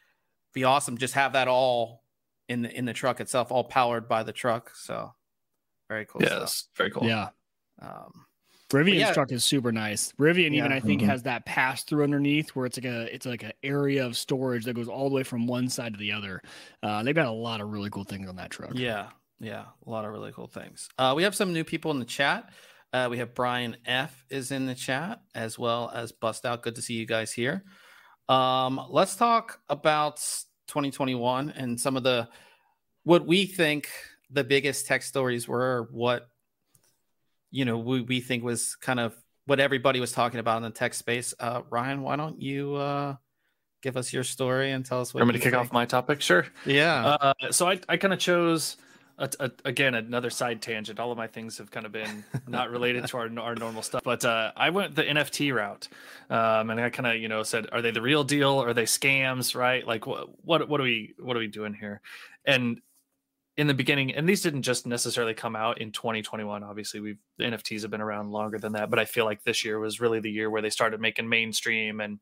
Speaker 1: be awesome just have that all in the in the truck itself, all powered by the truck. So very cool
Speaker 3: Yeah,
Speaker 1: stuff.
Speaker 3: that's very cool.
Speaker 4: Yeah.
Speaker 1: Um,
Speaker 4: Rivian's
Speaker 1: yeah.
Speaker 4: truck is super nice. Rivian even
Speaker 1: Yeah.
Speaker 4: I think
Speaker 2: Mhm.
Speaker 4: has that pass through underneath where it's like a it's like an area of storage that goes all the way from one side to the other. Uh, they've got a lot of really cool things on that truck.
Speaker 1: yeah, yeah, a lot of really cool things. Uh, we have some new people in the chat. Uh, we have Brian F is in the chat, as well as Bust Out. Good to see you guys here. Um, let's talk about twenty twenty-one and some of the what we think the biggest tech stories were, what you know we, we think was kind of what everybody was talking about in the tech space. Uh, Ryan, why don't you uh, give us your story and tell us what
Speaker 3: Want me
Speaker 1: you
Speaker 3: to kick
Speaker 1: think?
Speaker 3: off my topic? Sure.
Speaker 1: Yeah.
Speaker 3: Uh, so I, I kind of chose a, a, again another side tangent. All of my things have kind of been not related to our our normal stuff, but uh, I went the N F T route, um, and I kind of you know said, are they the real deal? Are they scams? Right? Like what what what are we what are we doing here? And in the beginning, and these didn't just necessarily come out in twenty twenty-one. Obviously, we've the N F Ts have been around longer than that, but I feel like this year was really the year where they started making mainstream and.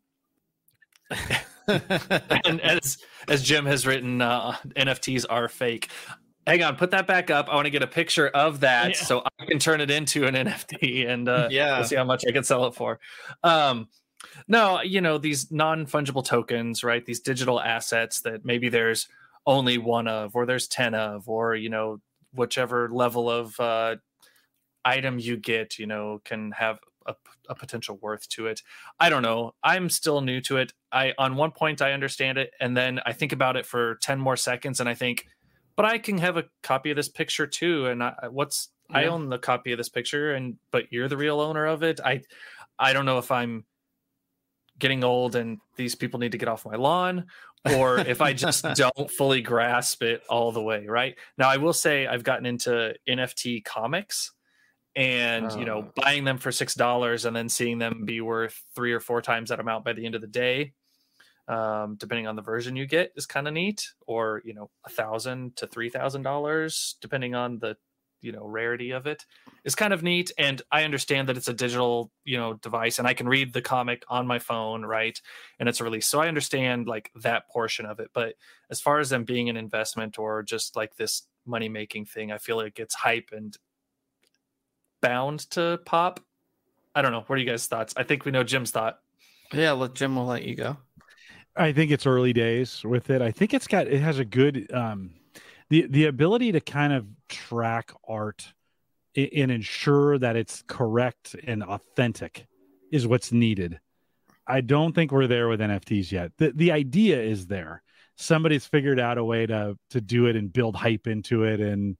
Speaker 3: and as as Jim has written, uh, N F Ts are fake. Hang on, put that back up. I want to get a picture of that
Speaker 4: Yeah.
Speaker 3: so I can turn it into an N F T and uh,
Speaker 1: Yeah.
Speaker 3: we'll see how much I can sell it for. Um, no, you know, these non-fungible tokens, right? These digital assets that maybe there's only one of, or there's ten of, or, you know, whichever level of uh, item you get, you know, can have a, a potential worth to it. I don't know. I'm still new to it. I on one point I understand it, and then I think about it for ten more seconds, and I think, but I can have a copy of this picture too. And I, what's yeah. I own the copy of this picture, and but you're the real owner of it. I I don't know if I'm getting old and these people need to get off my lawn, or if I just don't fully grasp it all the way. Right now, I will say I've gotten into N F T comics, and oh. you know, buying them for six dollars and then seeing them be worth three or four times that amount by the end of the day, um, depending on the version you get, is kind of neat. Or you know, a thousand to three thousand dollars, depending on the you know rarity of it, is kind of neat. And I understand that it's a digital you know device, and I can read the comic on my phone, right? And it's a release, so I understand like that portion of it. But as far as them being an investment or just like this money making thing, I feel like it gets hype and bound to pop. I don't know. What are you guys' thoughts? I think we know Jim's thought.
Speaker 1: Yeah, let Jim will let you go.
Speaker 2: I think it's early days with it. I think it's got it has a good um the the ability to kind of track art and, and ensure that it's correct and authentic is what's needed. I don't think we're there with N F Ts yet. The the idea is there. Somebody's figured out a way to to do it and build hype into it, and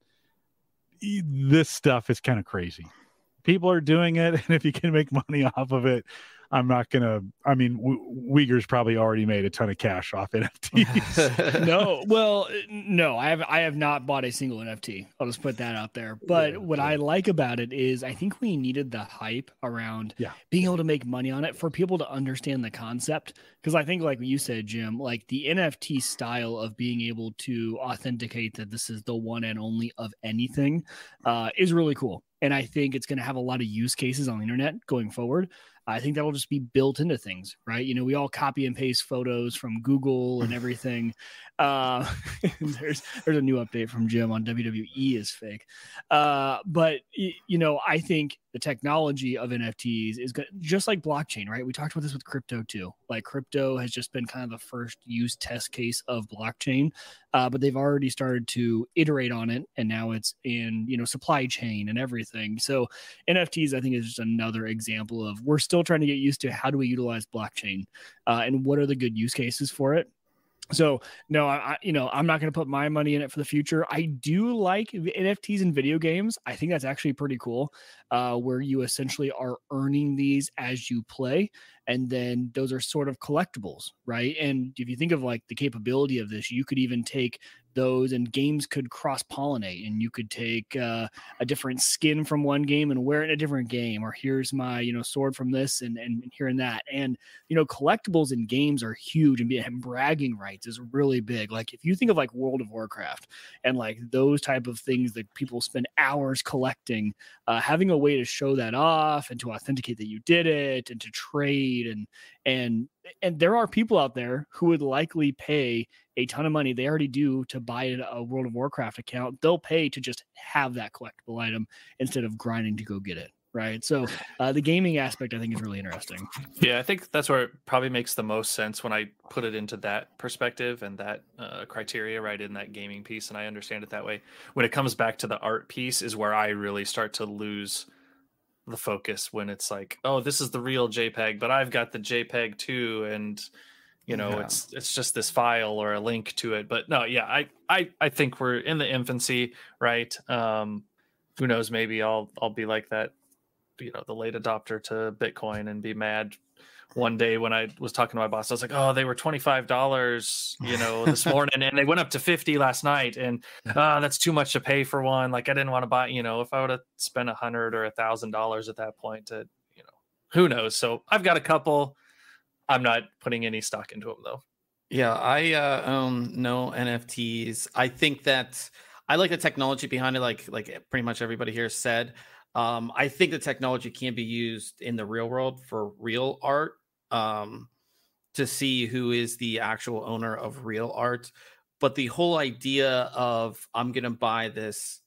Speaker 2: this stuff is kind of crazy. People are doing it, and if you can make money off of it, I'm not gonna. I mean, w- Uyghur's probably already made a ton of cash off N F Ts.
Speaker 4: no, well, no, I have I have not bought a single N F T. I'll just put that out there. But yeah, what yeah. I like about it is I think we needed the hype around
Speaker 2: yeah.
Speaker 4: being able to make money on it for people to understand the concept. Because I think, like you said, Jim, like the N F T style of being able to authenticate that this is the one and only of anything uh, is really cool. And I think it's going to have a lot of use cases on the internet going forward. I think that'll just be built into things, right? You know, we all copy and paste photos from Google and everything. Uh, there's there's a new update from Jim on W W E is fake. Uh, but, you know, I think the technology of N F Ts is good, just like blockchain, right? We talked about this with crypto too. Like crypto has just been kind of the first use test case of blockchain, uh, but they've already started to iterate on it, and now it's in, you know, supply chain and everything. So N F Ts, I think, is just another example of we're still trying to get used to how do we utilize blockchain uh, and what are the good use cases for it. So no, I, you know, I'm not going to put my money in it for the future. I do like N F Ts in video games. I think that's actually pretty cool, uh, where you essentially are earning these as you play. And then those are sort of collectibles, right? And if you think of like the capability of this, you could even take those and games could cross-pollinate, and you could take uh, a different skin from one game and wear it in a different game, or here's my, you know, sword from this and, and here and that. And, you know, collectibles in games are huge, and, and bragging rights is really big. Like if you think of like World of Warcraft and like those type of things that people spend hours collecting, uh, having a way to show that off and to authenticate that you did it and to trade and, and, and there are people out there who would likely pay a ton of money. They already do to buy a World of Warcraft account. They'll pay to just have that collectible item instead of grinding to go get it. Right. So uh, the gaming aspect, I think, is really interesting.
Speaker 3: Yeah, I think that's where it probably makes the most sense when I put it into that perspective and that uh, criteria, right, in that gaming piece. And I understand it that way. When it comes back to the art piece is where I really start to lose the focus, when it's like, oh, this is the real JPEG, but I've got the JPEG too. And, you know, yeah. it's it's just this file or a link to it. But no, yeah, I, I, I think we're in the infancy, right? Um, who knows, maybe I'll I'll be like that, you know, the late adopter to Bitcoin and be mad one day when I was talking to my boss. I was like, oh, they were twenty-five dollars, you know, this morning, and they went up to fifty last night, and uh, that's too much to pay for one. Like I didn't want to buy, you know, if I would have spent a hundred or a thousand dollars at that point to, you know, who knows? So I've got a couple. I'm not putting any stock into them though.
Speaker 1: Yeah, I uh, own no N F Ts. I think that I like the technology behind it, like like pretty much everybody here said. Um, I think the technology can be used in the real world for real art, um, to see who is the actual owner of real art. But the whole idea of I'm going to buy this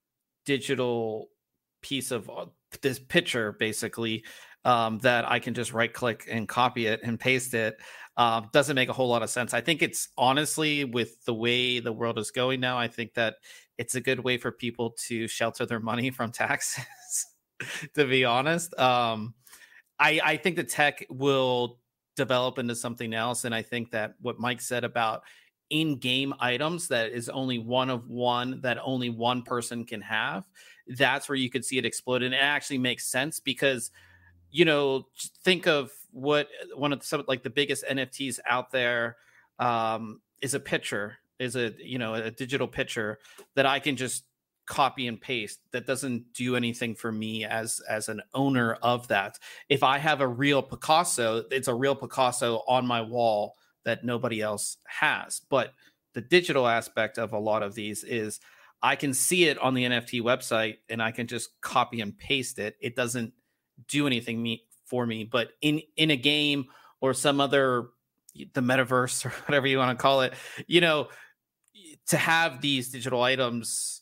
Speaker 1: digital piece of uh, this picture, basically, um, that I can just right click and copy it and paste it, uh, doesn't make a whole lot of sense. I think it's honestly, with the way the world is going now, I think that it's a good way for people to shelter their money from taxes, to be honest. Um, I, I think the tech will develop into something else. And I think that what Mike said about in-game items that is only one of one that only one person can have, that's where you could see it explode. And it actually makes sense because, you know, think of what one of the, some, like the biggest N F Ts out there um, is a picture, is a, you know, a digital picture that I can just copy and paste. That doesn't do anything for me as as an owner of that. If I have a real Picasso, it's a real Picasso on my wall that nobody else has. But the digital aspect of a lot of these is I can see it on the N F T website and I can just copy and paste it. It doesn't do anything me for me. But in in a game or some other, the metaverse or whatever you want to call it, you know, to have these digital items,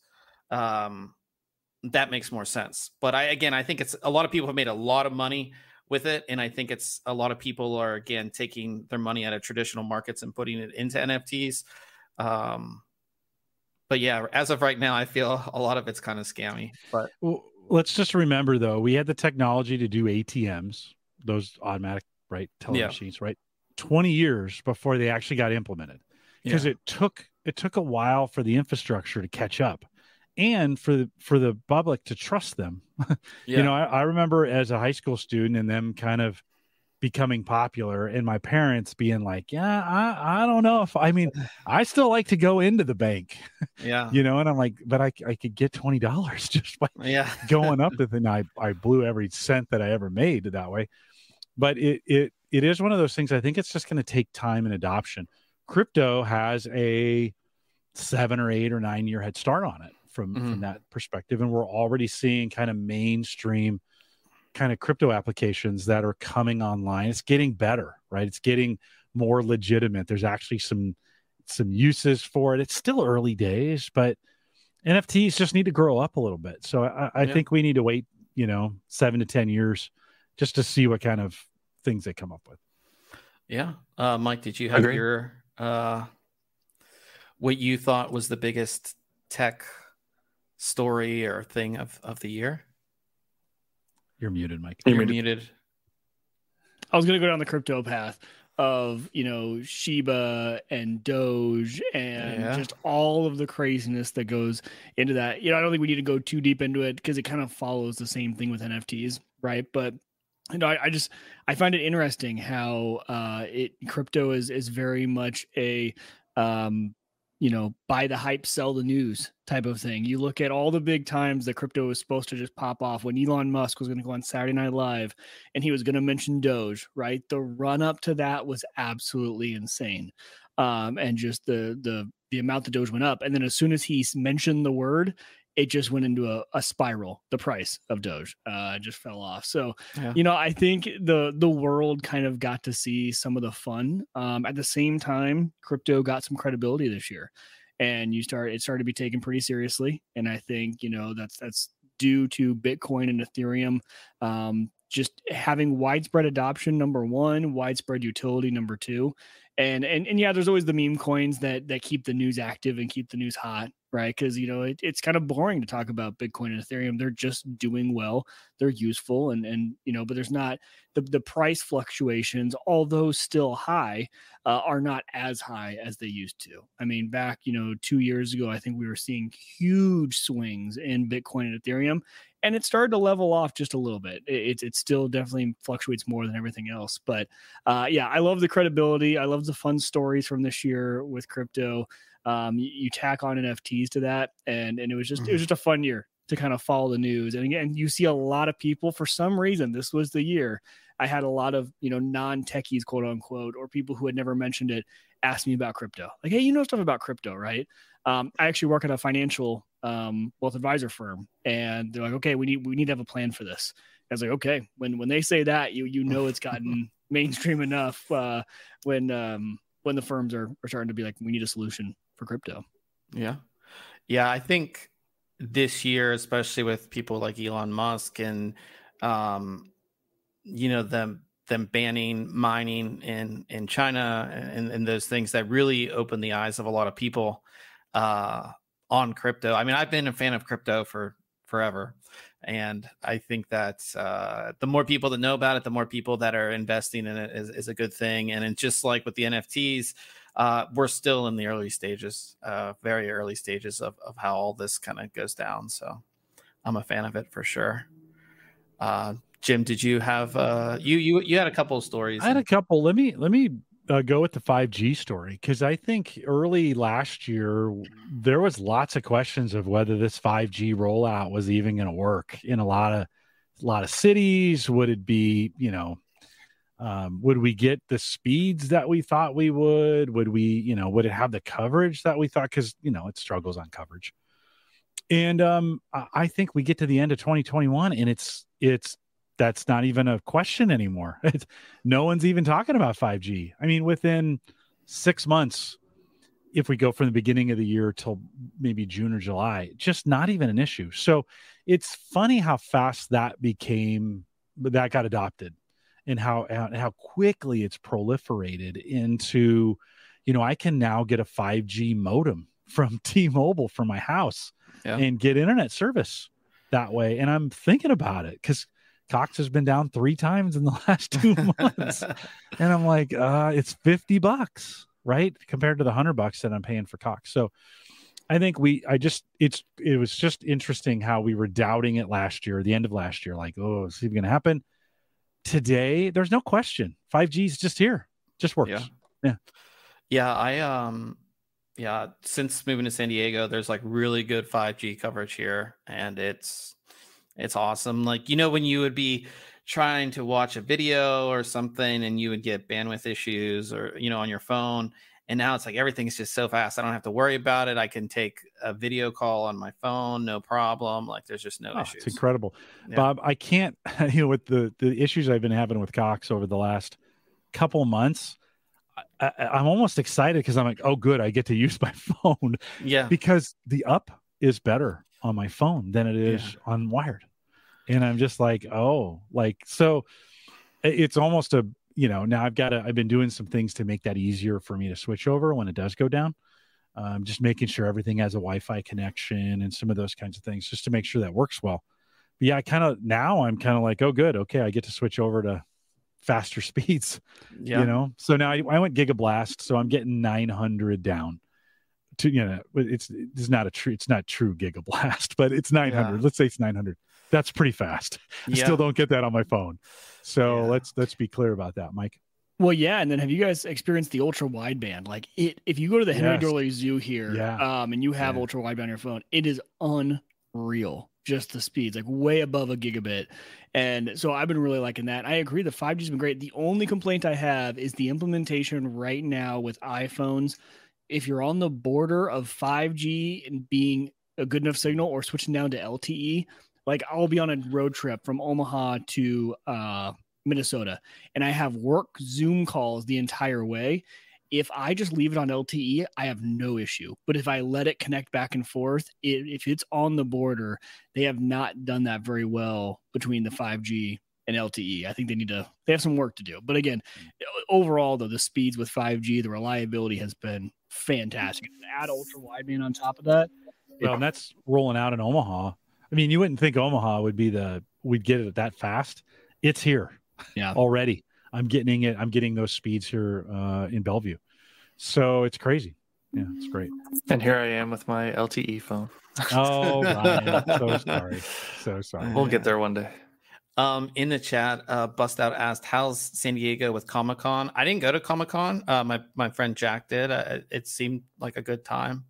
Speaker 1: um that makes more sense. But I again I think it's a lot of people have made a lot of money with it, and I think it's a lot of people are again taking their money out of traditional markets and putting it into N F Ts. Um but yeah, as of right now I feel a lot of it's kind of scammy. But
Speaker 2: well, let's just remember though, we had the technology to do A T Ms, those automatic right teller
Speaker 1: yeah.
Speaker 2: machines, right, twenty years before they actually got implemented, because
Speaker 1: yeah.
Speaker 2: it took it took a while for the infrastructure to catch up and for the, for the public to trust them. yeah. You know, I, I remember as a high school student and them kind of becoming popular and my parents being like, yeah, I, I don't know if, I mean, I still like to go into the bank,
Speaker 1: yeah,
Speaker 2: you know, and I'm like, but I, I could get twenty dollars just by
Speaker 1: yeah.
Speaker 2: going up the thing. I, I blew every cent that I ever made that way. But it, it, it is one of those things. I think it's just going to take time and adoption. Crypto has a seven or eight or nine year head start on it from,
Speaker 1: mm-hmm.
Speaker 2: from that perspective. And we're already seeing kind of mainstream kind of crypto applications that are coming online. It's getting better, right? It's getting more legitimate. There's actually some, some uses for it. It's still early days, but N F Ts just need to grow up a little bit. So I, I yeah. think we need to wait, you know, seven to ten years just to see what kind of things they come up with.
Speaker 1: Yeah. Uh, Mike, did you have Agreed. your, uh, what you thought was the biggest tech story or thing of, of the year?
Speaker 2: You're muted, Mike.
Speaker 1: You're, You're muted. muted.
Speaker 4: I was going to go down the crypto path of, you know, Shiba and Doge and yeah. just all of the craziness that goes into that. You know, I don't think we need to go too deep into it because it kind of follows the same thing with N F Ts, right? But you know, I, I just I find it interesting how uh, it crypto is is very much a um, you know, buy the hype, sell the news type of thing. You look at all the big times that crypto was supposed to just pop off when Elon Musk was going to go on Saturday Night Live and he was going to mention Doge, right? The run up to that was absolutely insane. Um, and just the, the, the amount the Doge went up. And then as soon as he mentioned the word, it just went into a, a spiral. The price of Doge uh, just fell off. So, yeah. you know, I think the the world kind of got to see some of the fun. Um, at the same time, crypto got some credibility this year, and you start it started to be taken pretty seriously. And I think, you know, that's that's due to Bitcoin and Ethereum um, just having widespread adoption. Number one, widespread utility. Number two, and and and yeah, there's always the meme coins that that keep the news active and keep the news hot. Right. Because, you know, it, it's kind of boring to talk about Bitcoin and Ethereum. They're just doing well. They're useful. And, and you know, but there's not the, the price fluctuations, although still high, uh, are not as high as they used to. I mean, back, you know, two years ago, I think we were seeing huge swings in Bitcoin and Ethereum. And it started to level off just a little bit. It, it, it still definitely fluctuates more than everything else. But uh, yeah, I love the credibility. I love the fun stories from this year with crypto. Um, you, you tack on N F Ts to that, and and it was just mm-hmm. it was just a fun year to kind of follow the news. And again, you see a lot of people, for some reason, this was the year I had a lot of, you know, non-techies, quote unquote, or people who had never mentioned it, ask me about crypto. Like, hey, you know stuff about crypto, right? Um, I actually work at a financial um, wealth advisor firm, and they're like, okay, we need we need to have a plan for this. I was like, okay, when when they say that, you you know it's gotten mainstream enough uh, when um, when the firms are, are starting to be like, we need a solution for crypto.
Speaker 1: Yeah. Yeah. I think this year, especially with people like Elon Musk and, um, you know, them, them banning mining in, in China and, and those things that really opened the eyes of a lot of people, uh, on crypto. I mean, I've been a fan of crypto for forever. And I think that uh, the more people that know about it, the more people that are investing in it is, is a good thing. And it's just like with the N F Ts, uh, we're still in the early stages, uh, very early stages of, of how all this kind of goes down. So I'm a fan of it for sure. Uh, Jim, did you have uh, you you you had a couple of stories?
Speaker 2: I had a couple. Let me let me uh, go with the five G story, because I think early last year there was lots of questions of whether this five G rollout was even going to work in a lot of a lot of cities. Would it be, you know, um, would we get the speeds that we thought we would? Would we, you know, would it have the coverage that we thought? Because, you know, it struggles on coverage. And um, I think we get to the end of twenty twenty-one and it's it's that's not even a question anymore. It's, no one's even talking about five G. I mean, within six months, if we go from the beginning of the year till maybe June or July, just not even an issue. So it's funny how fast that became, that got adopted, and how how quickly it's proliferated into, you know, I can now get a five G modem from T-Mobile for my house, yeah, and get internet service that way. And I'm thinking about it because Cox has been down three times in the last two months. And I'm like, uh, it's fifty bucks, right? Compared to the hundred bucks that I'm paying for Cox. So I think we, I just, it's, it was just interesting how we were doubting it last year, the end of last year, like, oh, is it even going to happen? Today, there's no question. five G is just here. Just works.
Speaker 1: Yeah.
Speaker 2: Yeah.
Speaker 1: Yeah. I, um, yeah, since moving to San Diego, there's like really good five G coverage here, and it's, it's awesome. Like, you know, when you would be trying to watch a video or something and you would get bandwidth issues, or, you know, on your phone, and now it's like everything's just so fast. I don't have to worry about it. I can take a video call on my phone, no problem. Like, there's just no
Speaker 2: oh,
Speaker 1: issues.
Speaker 2: It's incredible.
Speaker 1: Yeah.
Speaker 2: Bob, I can't, you know, with the, the issues I've been having with Cox over the last couple of months, I, I'm almost excited because I'm like, oh, good, I get to use my phone.
Speaker 1: Yeah.
Speaker 2: Because the up is better on my phone than it is
Speaker 1: yeah.
Speaker 2: on wired. And I'm just like, oh, like, so it's almost a, you know, now I've got to, I've been doing some things to make that easier for me to switch over when it does go down. Um, just making sure everything has a Wi-Fi connection and some of those kinds of things, just to make sure that works well. But yeah, I kind of, now I'm kind of like, oh, good. Okay. I get to switch over to faster speeds, yeah. you know? So now I, I went Gigablast, so I'm getting nine hundred down to, you know, it's, it's not a true, it's not true Gigablast, but it's nine hundred. Yeah. Let's say it's nine hundred. That's pretty fast. I yeah. still don't get that on my phone. So yeah. let's, let's be clear about that, Mike.
Speaker 4: Well, yeah. And then have you guys experienced the ultra wideband? Like it, if you go to the Henry yes. Doorly Zoo here, yeah. um, and you have yeah. ultra wideband on your phone, it is unreal. Just the speeds, like way above a gigabit. And so I've been really liking that. I agree. The five G has been great. The only complaint I have is the implementation right now with iPhones. If you're on the border of five G and being a good enough signal or switching down to L T E, like I'll be on a road trip from Omaha to uh, Minnesota, and I have work Zoom calls the entire way. If I just leave it on L T E, I have no issue. But if I let it connect back and forth, it, if it's on the border, they have not done that very well between the five G and L T E. I think they need to, they have some work to do. But again, overall, though, the speeds with five G, the reliability has been fantastic. Add ultra wideband on top of that.
Speaker 2: Well, and that's rolling out in Omaha. I mean, you wouldn't think Omaha would be the, we'd get it that fast. It's here
Speaker 4: yeah.
Speaker 2: already. I'm getting it. I'm getting those speeds here uh, in Bellevue. So it's crazy. Yeah, it's great.
Speaker 3: And here I am with my L T E phone.
Speaker 2: Oh, Ryan. So sorry. So sorry.
Speaker 3: We'll get there one day.
Speaker 1: Um, in the chat, uh, Bust Out asked, how's San Diego with Comic-Con? I didn't go to Comic-Con. Uh, my, my friend Jack did. Uh, it seemed like a good time.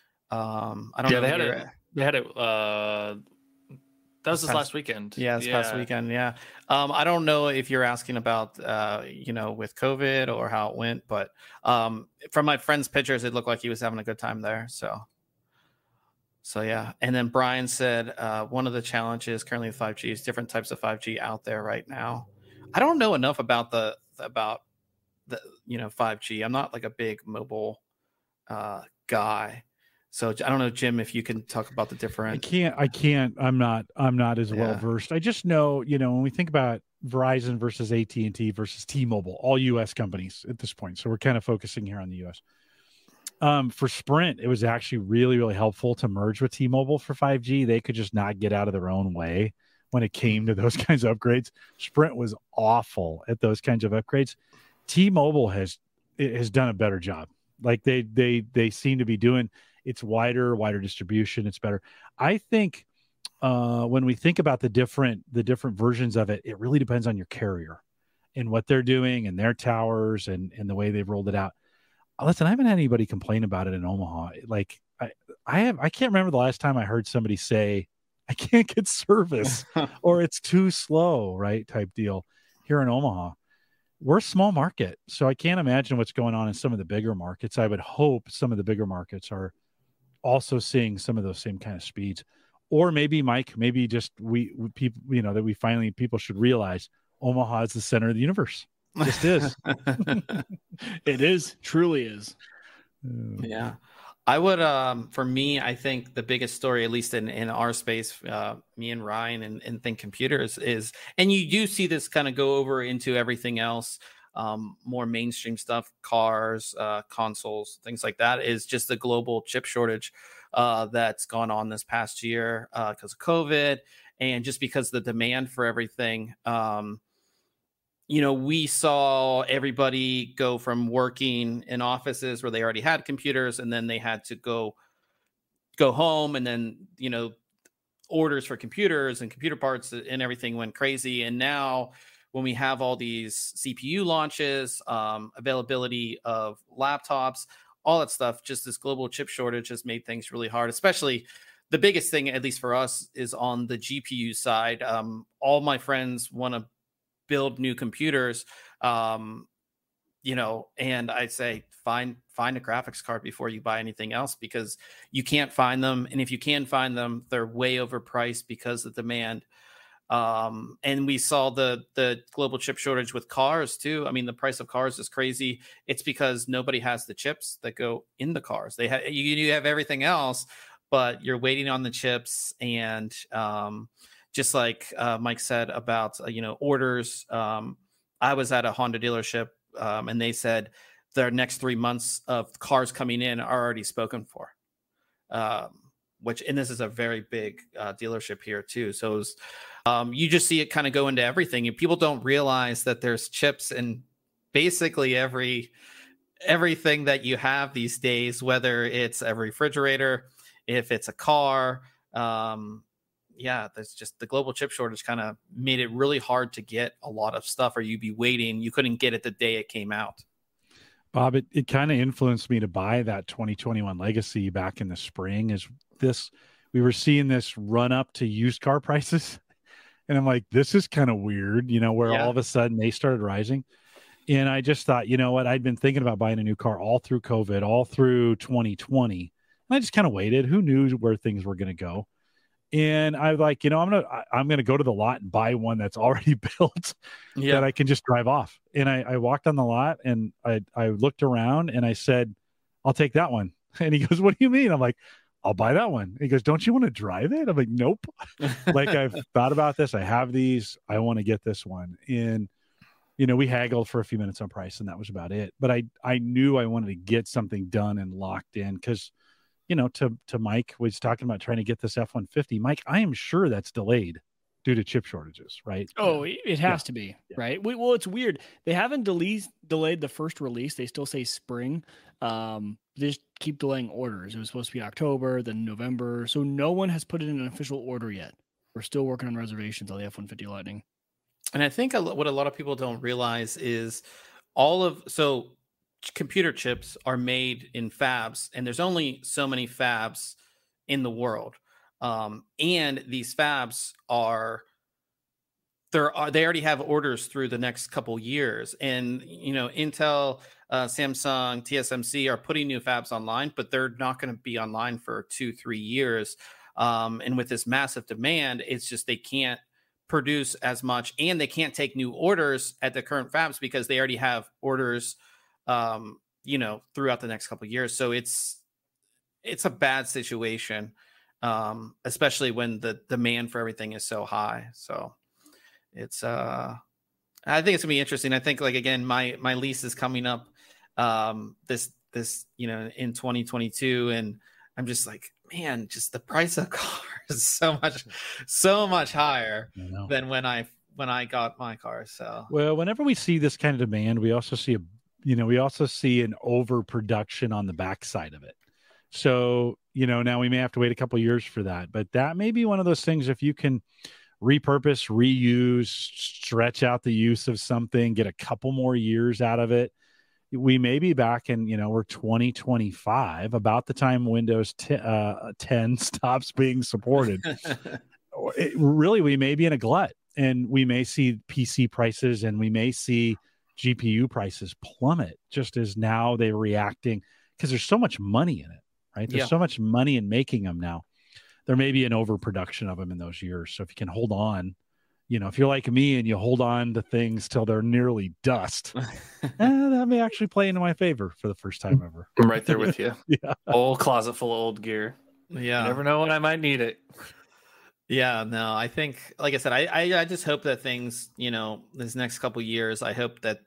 Speaker 1: Um, I don't
Speaker 3: yeah,
Speaker 1: know.
Speaker 3: They had, it, they had it. Uh, that was this
Speaker 1: past,
Speaker 3: last weekend.
Speaker 1: Yeah, this yeah. past weekend. Yeah. Um, I don't know if you're asking about, uh, you know, with COVID or how it went, but um, from my friend's pictures, it looked like he was having a good time there. So, so yeah. And then Brian said uh, one of the challenges currently with five G is different types of five G out there right now. I don't know enough about the about the you know five G. I'm not like a big mobile uh, guy. So I don't know, Jim, if you can talk about the different.
Speaker 2: I can't. I can't. I'm not. I'm not as
Speaker 1: Yeah.
Speaker 2: well versed. I just know, you know, when we think about Verizon versus A T and T versus T-Mobile, all U S companies at this point. So we're kind of focusing here on the U S. Um, for Sprint, it was actually really, really helpful to merge with T-Mobile for five G. They could just not get out of their own way when it came to those kinds of upgrades. Sprint was awful at those kinds of upgrades. T-Mobile has has done a better job. Like they they they seem to be doing. It's wider, wider distribution. It's better. I think uh, when we think about the different the different versions of it, it really depends on your carrier and what they're doing and their towers and and the way they've rolled it out. Listen, I haven't had anybody complain about it in Omaha. Like I, I have, I can't remember the last time I heard somebody say, I can't get service or it's too slow, right? Type deal here in Omaha. We're a small market, so I can't imagine what's going on in some of the bigger markets. I would hope some of the bigger markets are also seeing some of those same kind of speeds. Or maybe, Mike, maybe just we, we people, you know, that we finally, people should realize Omaha is the center of the universe. It just is.
Speaker 4: It is, truly is.
Speaker 1: Yeah. I would, um, for me, I think the biggest story, at least in, in our space, uh, me and Ryan and, and Think Computers is, and you do see this kind of go over into everything else, um, more mainstream stuff, cars, uh, consoles, things like that, is just the global chip shortage uh, that's gone on this past year uh, because of COVID and just because the demand for everything. Um, You know, we saw everybody go from working in offices where they already had computers, and then they had to go go home, and then, you know, orders for computers and computer parts and everything went crazy. And now when we have all these C P U launches, um, availability of laptops, all that stuff, just this global chip shortage has made things really hard, especially the biggest thing, at least for us, is on the G P U side. Um, all my friends want to build new computers, um, you know, and I say, find, find a graphics card before you buy anything else, because you can't find them. And if you can find them, they're way overpriced because of demand. Um, and we saw the, the global chip shortage with cars too. I mean, the price of cars is crazy. It's because nobody has the chips that go in the cars. They have, you, you have everything else, but you're waiting on the chips. And, um, just like uh, Mike said about, uh, you know, orders. Um, I was at a Honda dealership um, and they said their next three months of cars coming in are already spoken for, um, which, and this is a very big uh, dealership here too. So it was, um, you just see it kind of go into everything, and people don't realize that there's chips in basically every, everything that you have these days, whether it's a refrigerator, if it's a car, um, yeah, there's just the global chip shortage kind of made it really hard to get a lot of stuff, or you'd be waiting. You couldn't get it the day it came out.
Speaker 2: Bob, it, it kind of influenced me to buy that twenty twenty-one Legacy back in the spring. Is this, we were seeing this run up to used car prices. And I'm like, this is kind of weird, you know, where yeah. all of a sudden they started rising. And I just thought, you know what, I'd been thinking about buying a new car all through COVID, all through twenty twenty. And I just kind of waited. Who knew where things were going to go? And I was like, you know, I'm going to, I'm going to go to the lot and buy one that's already built yeah. that I can just drive off. And I, I walked on the lot and I, I looked around and I said, I'll take that one. And he goes, what do you mean? I'm like, I'll buy that one. He goes, don't you want to drive it? I'm like, nope. Like, I've thought about this. I have these, I want to get this one. And, you know, we haggled for a few minutes on price and that was about it. But I, I knew I wanted to get something done and locked in, because, you know, to, to Mike was talking about trying to get this F one fifty. Mike, I am sure that's delayed due to chip shortages, right?
Speaker 4: Oh, yeah. It has yeah. to be,
Speaker 2: yeah.
Speaker 4: right? We, well, it's weird. They haven't delayed, delayed the first release. They still say spring. Um, they just keep delaying orders. It was supposed to be October, then November. So no one has put in an official order yet. We're still working on reservations on the F one fifty Lightning.
Speaker 1: And I think a, what a lot of people don't realize is all of, so computer chips are made in fabs, and there's only so many fabs in the world. Um, and these fabs are, there are, they already have orders through the next couple years. And, you know, Intel, uh, Samsung, T S M C are putting new fabs online, but they're not going to be online for two, three years. Um, and with this massive demand, it's just, they can't produce as much, and they can't take new orders at the current fabs because they already have orders, um, you know, throughout the next couple of years. So it's, it's a bad situation, um, especially when the demand for everything is so high. So it's, uh, I think it's gonna be interesting. I think, like, again, my, my lease is coming up, um, this, this, you know, in twenty twenty-two. And I'm just like, man, just the price of cars is so much, so much higher than when I when I got my car. So
Speaker 2: well, whenever we see this kind of demand, we also see a you know we also see an overproduction on the backside of it. So you know now we may have to wait a couple of years for that, but that may be one of those things. If you can repurpose, reuse, stretch out the use of something, get a couple more years out of it, we may be back in, you know, we're twenty twenty-five, about the time Windows t- uh, ten stops being supported. It, really, we may be in a glut, and we may see P C prices and we may see G P U prices plummet, just as now they're reacting, because there's so much money in it, right? There's
Speaker 1: Yeah.
Speaker 2: so much money in making them now. There may be an overproduction of them in those years. So if you can hold on, you know, if you're like me and you hold on to things till they're nearly dust, eh, that may actually play into my favor for the first time ever.
Speaker 3: I'm right there with you.
Speaker 2: Yeah.
Speaker 3: Whole closet full of old gear.
Speaker 1: yeah,
Speaker 3: You never know when I might need it.
Speaker 1: yeah. No, I think, like I said, I, I I just hope that things, you know, this next couple years, I hope that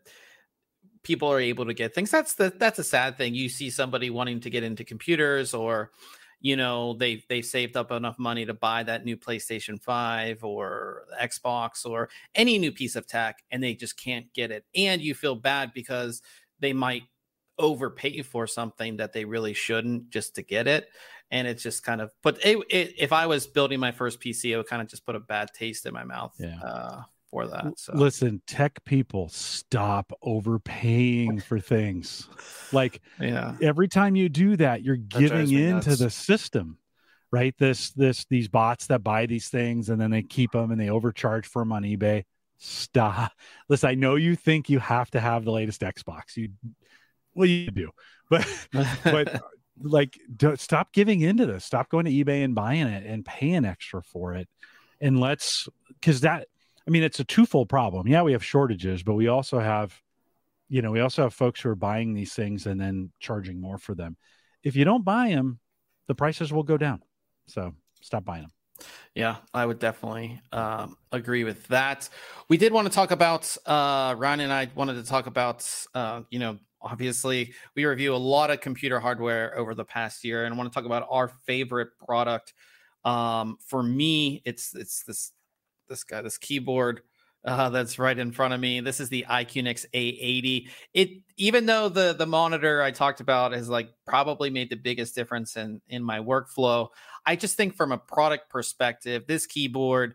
Speaker 1: people are able to get things. That's the that's a sad thing. You see somebody wanting to get into computers, or you know, they they saved up enough money to buy that new PlayStation five or Xbox or any new piece of tech, and they just can't get it. And you feel bad because they might overpay for something that they really shouldn't just to get it. And it's just kind of, but it, it, if I was building my first P C, it would kind of just put a bad taste in my mouth
Speaker 2: Yeah.
Speaker 1: uh, for that. So
Speaker 2: Listen, tech people, stop overpaying for things. Like,
Speaker 1: yeah,
Speaker 2: every time you do that, you're
Speaker 3: drives
Speaker 2: giving
Speaker 3: me
Speaker 2: into
Speaker 3: nuts.
Speaker 2: the system, right? This, this, these bots that buy these things and then they keep them and they overcharge for them on eBay. Stop. Listen, I know you think you have to have the latest Xbox. You, well, you do, but, but like, don't, stop giving into this. Stop going to eBay and buying it and paying extra for it. And let's, because that, I mean, it's a twofold problem. Yeah, we have shortages, but we also have, you know, we also have folks who are buying these things and then charging more for them. If you don't buy them, the prices will go down. So stop buying them.
Speaker 1: Yeah, I would definitely um, agree with that. We did want to talk about, uh, Ryan and I wanted to talk about, uh, you know, obviously we review a lot of computer hardware over the past year, and I want to talk about our favorite product. Um, for me, it's it's this this guy, this keyboard uh, that's right in front of me. This is the iQnix A eighty. It, even though the the monitor I talked about has like probably made the biggest difference in in my workflow, I just think from a product perspective, this keyboard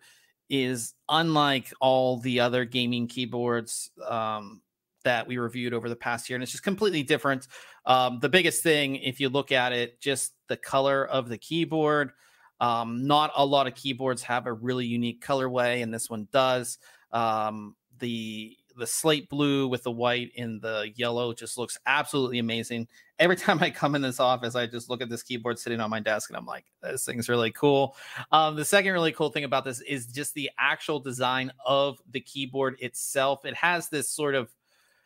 Speaker 1: is unlike all the other gaming keyboards um, that we reviewed over the past year, and it's just completely different. Um, the biggest thing, if you look at it, just the color of the keyboard. Um, not a lot of keyboards have a really unique colorway, and this one does. Um, the the slate blue with the white and the yellow just looks absolutely amazing. Every time I come in this office, I just look at this keyboard sitting on my desk, and I'm like, this thing's really cool. Um, the second really cool thing about this is just the actual design of the keyboard itself. It has this sort of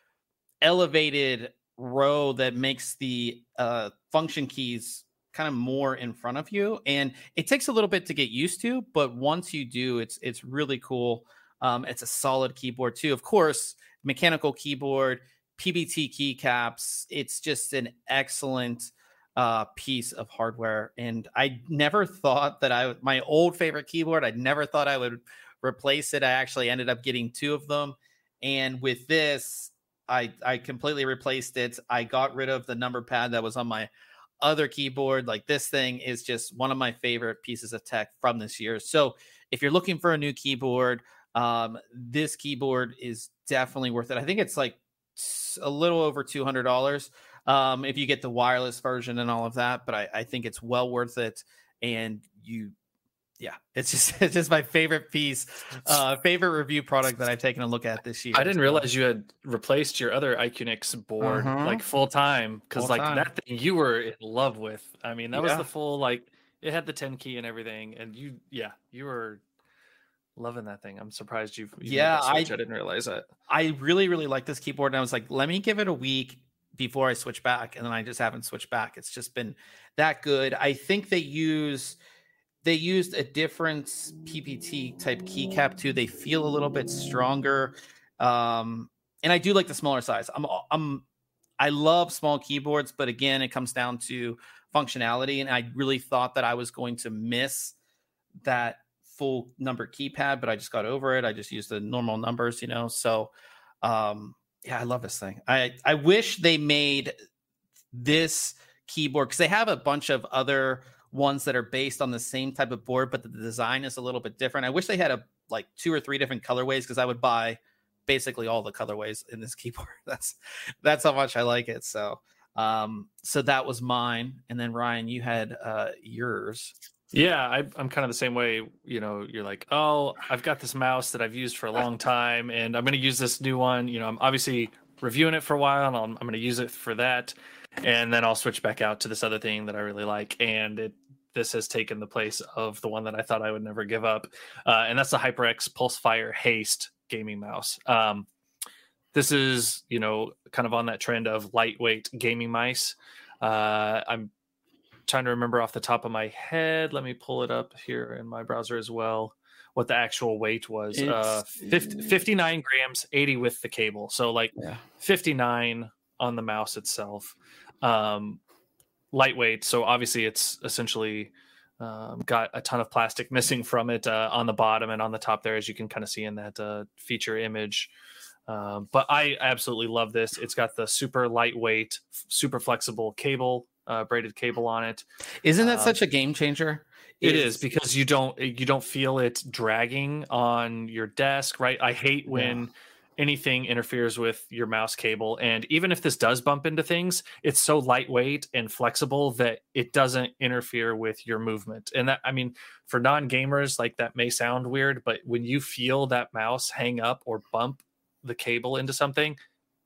Speaker 1: elevated row that makes the uh, function keys kind of more in front of you, and it takes a little bit to get used to, but once you do, it's it's really cool. Um, it's a solid keyboard too. Of course, mechanical keyboard, P B T keycaps. It's just an excellent uh, piece of hardware, and I never thought that I my old favorite keyboard. I never thought I would replace it. I actually ended up getting two of them, and with this, I I completely replaced it. I got rid of the number pad that was on my other keyboard. Like, this thing is just one of my favorite pieces of tech from this year. So if you're looking for a new keyboard, um, this keyboard is definitely worth it. I think it's like a little over two hundred dollars um, if you get the wireless version and all of that, but I, I think it's well worth it. And you, yeah, it's just, it's just my favorite piece, uh, favorite review product that I've taken a look at this year.
Speaker 3: I didn't
Speaker 1: So,
Speaker 3: realize you had replaced your other iQnix board
Speaker 1: Uh-huh.
Speaker 3: like full time, because like
Speaker 1: Full-time.
Speaker 3: that thing you were in love with. I mean, that was
Speaker 1: Yeah.
Speaker 3: the full, like, it had the ten key and everything, and you, yeah, you were loving that thing. I'm surprised you've, you
Speaker 1: Yeah,
Speaker 3: made that switch.
Speaker 1: I-
Speaker 3: I didn't realize that.
Speaker 1: I really, really like this keyboard. And I was like, let me give it a week before I switch back. And then I just haven't switched back. It's just been that good. I think they use, they used a different P P T type keycap too. They feel a little bit stronger. Um, and I do like the smaller size. I'm, I'm, I love small keyboards, but again, it comes down to functionality. And I really thought that I was going to miss that full number keypad, but I just got over it. I just used the normal numbers, you know? So, um, yeah, I love this thing. I, I wish they made this keyboard, because they have a bunch of other ones that are based on the same type of board, but the design is a little bit different. I wish they had a like two or three different colorways, because I would buy basically all the colorways in this keyboard. That's that's how much I like it. So um so that was mine. And then Ryan, you had uh yours.
Speaker 3: Yeah, I, I'm kind of the same way. You know, you're like, oh, I've got this mouse that I've used for a long time, and I'm going to use this new one. You know, I'm obviously reviewing it for a while, and I'm, I'm going to use it for that, and then I'll switch back out to this other thing that I really like. And it this has taken the place of the one that I thought I would never give up, uh, and that's the HyperX Pulsefire Haste gaming mouse. Um, this is, you know, kind of on that trend of lightweight gaming mice. Uh, I'm trying to remember off the top of my head. Let me pull it up here in my browser as well, what the actual weight was. Uh, fifty, fifty-nine grams, eighty with the cable. So like yeah. fifty-nine on the mouse itself. Um, lightweight. So obviously it's essentially um, got a ton of plastic missing from it uh, on the bottom and on the top there, as you can kind of see in that uh, feature image. Um, but I absolutely love this. It's got the super lightweight, super flexible cable, uh, braided cable on it.
Speaker 1: Isn't that
Speaker 3: um,
Speaker 1: such a game changer?
Speaker 3: It is, because you don't you don't feel it dragging on your desk, right? I hate when yeah. anything interferes with your mouse cable, and even if this does bump into things, it's so lightweight and flexible that it doesn't interfere with your movement. And that, I mean, for non-gamers, like that may sound weird, but when you feel that mouse hang up or bump the cable into something,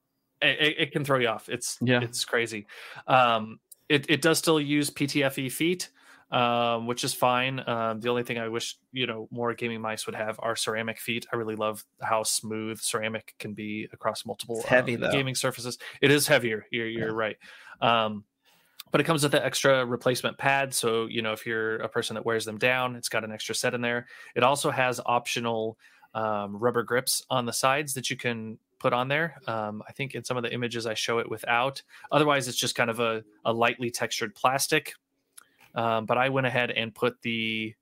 Speaker 3: it, it can throw you off. It's yeah. it's crazy. Um, it it does still use P T F E feet, um, which is fine. Um, the only thing I wish, you know, more gaming mice would have are ceramic feet. I really love how smooth ceramic can be across multiple
Speaker 1: it's heavy,
Speaker 3: um, gaming surfaces. It is heavier. You're you're yeah. right. Um, but it comes with an extra replacement pad. So, you know, if you're a person that wears them down, it's got an extra set in there. It also has optional um, rubber grips on the sides that you can put on there. Um, I think in some of the images I show it without. Otherwise, it's just kind of a, a lightly textured plastic. Um, but I went ahead and put the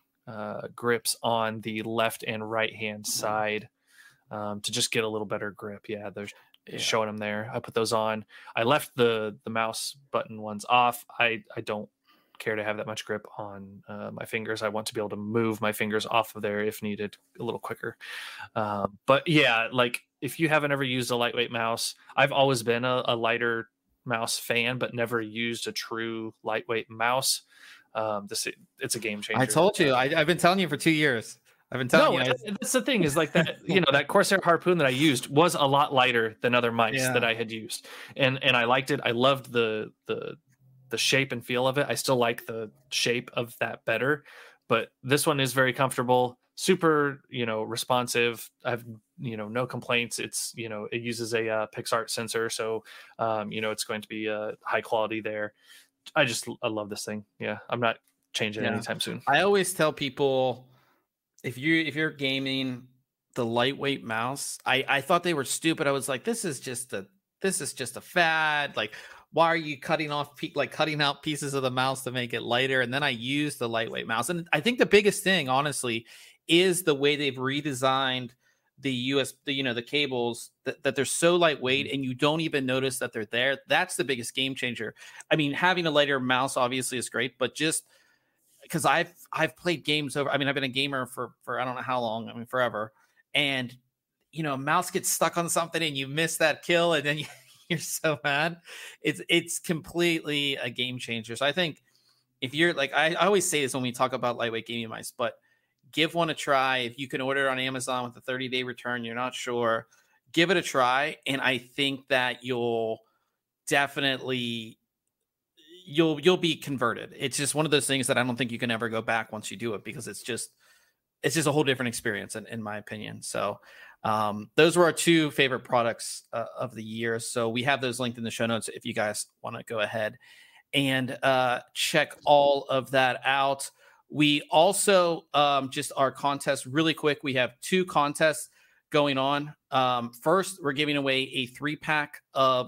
Speaker 3: uh, grips on the left and right hand side um, to just get a little better grip. Yeah, they're yeah. showing them there. I put those on. I left the the mouse button ones off. I, I don't care to have that much grip on uh, my fingers. I want to be able to move my fingers off of there if needed a little quicker. Um, but yeah, like if you haven't ever used a lightweight mouse, I've always been a, a lighter mouse fan, but never used a true lightweight mouse. Um, this it's a game changer.
Speaker 1: I told you. I, I've been telling you for two years. I've been telling
Speaker 3: no,
Speaker 1: you.
Speaker 3: I, that's the thing is like that. You know, that Corsair Harpoon that I used was a lot lighter than other mice yeah. that I had used, and and I liked it. I loved the the the shape and feel of it. I still like the shape of that better, but this one is very comfortable, super, you know, responsive. I've, you know, no complaints. It's, you know, it uses a uh, PixArt sensor. So, um, you know, it's going to be uh, high quality there. I just, I love this thing. Yeah. I'm not changing yeah. anytime soon.
Speaker 1: I always tell people, if you, if you're gaming the lightweight mouse, I, I thought they were stupid. I was like, this is just a, this is just a fad. Like, why are you cutting off, like cutting out pieces of the mouse to make it lighter? And then I used the lightweight mouse. And I think the biggest thing, honestly, is the way they've redesigned the U S, the, you know, the cables that, that they're so lightweight and you don't even notice that they're there. That's the biggest game changer. I mean, having a lighter mouse obviously is great, but just because I've, I've played games over, I mean, I've been a gamer for, for, I don't know how long, I mean, forever. And, you know, a mouse gets stuck on something and you miss that kill and then you, you're so mad. It's it's completely a game changer. So I think if you're like, I, I always say this when we talk about lightweight gaming mice, but give one a try. If you can order it on Amazon with a thirty day return, you're not sure, give it a try. And I think that you'll definitely, you'll, you'll be converted. It's just one of those things that I don't think you can ever go back once you do it, because it's just, it's just a whole different experience in, in my opinion. So um, those were our two favorite products uh, of the year. So we have those linked in the show notes if you guys want to go ahead and uh, check all of that out. We also um, just our contest really quick. We have two contests going on. Um, first, we're giving away a three pack of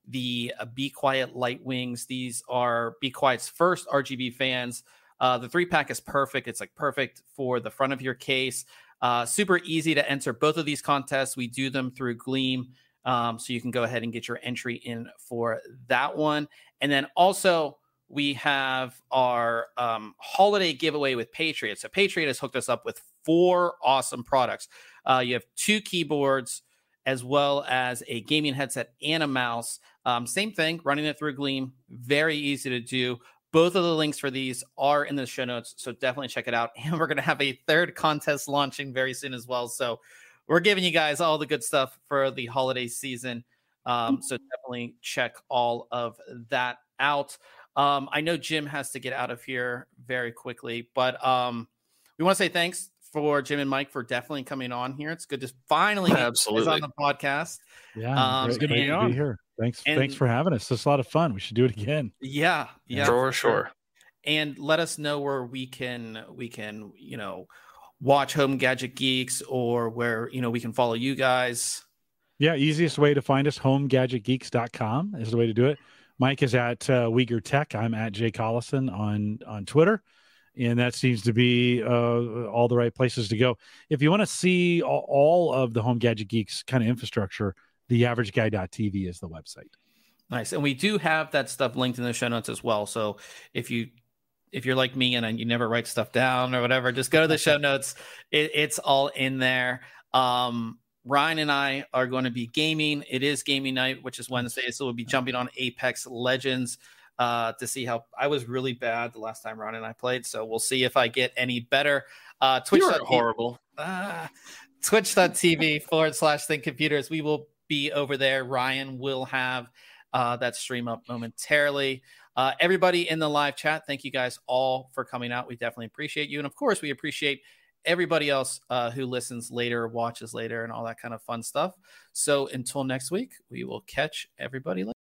Speaker 1: the uh, Be Quiet Light Wings. These are Be Quiet's first R G B fans. Uh, the three pack is perfect. It's like perfect for the front of your case. Uh, super easy to enter both of these contests. We do them through Gleam. Um, so you can go ahead and get your entry in for that one. And then also we have our um, holiday giveaway with Patriot. So Patriot has hooked us up with four awesome products. Uh, you have two keyboards as well as a gaming headset and a mouse. Um, same thing, running it through Gleam. Very easy to do. Both of the links for these are in the show notes, so definitely check it out. And we're going to have a third contest launching very soon as well. So we're giving you guys all the good stuff for the holiday season. Um, so definitely check all of that out. Um, I know Jim has to get out of here very quickly, but um, we want to say thanks for Jim and Mike for definitely coming on here. It's good to finally get
Speaker 3: Absolutely
Speaker 1: on the podcast.
Speaker 2: Yeah,
Speaker 1: Um,
Speaker 2: great, great
Speaker 1: and,
Speaker 2: to be here. Thanks,
Speaker 1: and,
Speaker 2: thanks for having us. It's a lot of fun. We should do it again.
Speaker 1: Yeah, yeah,
Speaker 3: for sure.
Speaker 1: And let us know where we can we can you know watch Home Gadget Geeks, or where you know we can follow you guys.
Speaker 2: Yeah, easiest way to find us, home gadget geeks dot com is the way to do it. Mike is at uh, Uyghur Tech. I'm at Jay Collison on on Twitter. And that seems to be uh, all the right places to go. If you want to see all, all of the Home Gadget Geeks kind of infrastructure, the average guy dot t v is the website.
Speaker 1: Nice. And we do have that stuff linked in the show notes as well. So if you if you're like me and you never write stuff down or whatever, just go to the show notes. It, it's all in there. Um, Ryan and I are going to be gaming. It is gaming night, which is Wednesday. So we'll be jumping on Apex Legends uh, to see how I was really bad the last time Ryan and I played. So we'll see if I get any better. Uh, Twitch.
Speaker 3: You were horrible.
Speaker 1: Uh, Twitch.tv forward slash Think Computers. We will be over there. Ryan will have uh, that stream up momentarily. Uh, everybody in the live chat, thank you guys all for coming out. We definitely appreciate you. And of course, we appreciate everybody else uh, who listens later, watches later, and all that kind of fun stuff. So until next week, we will catch everybody later.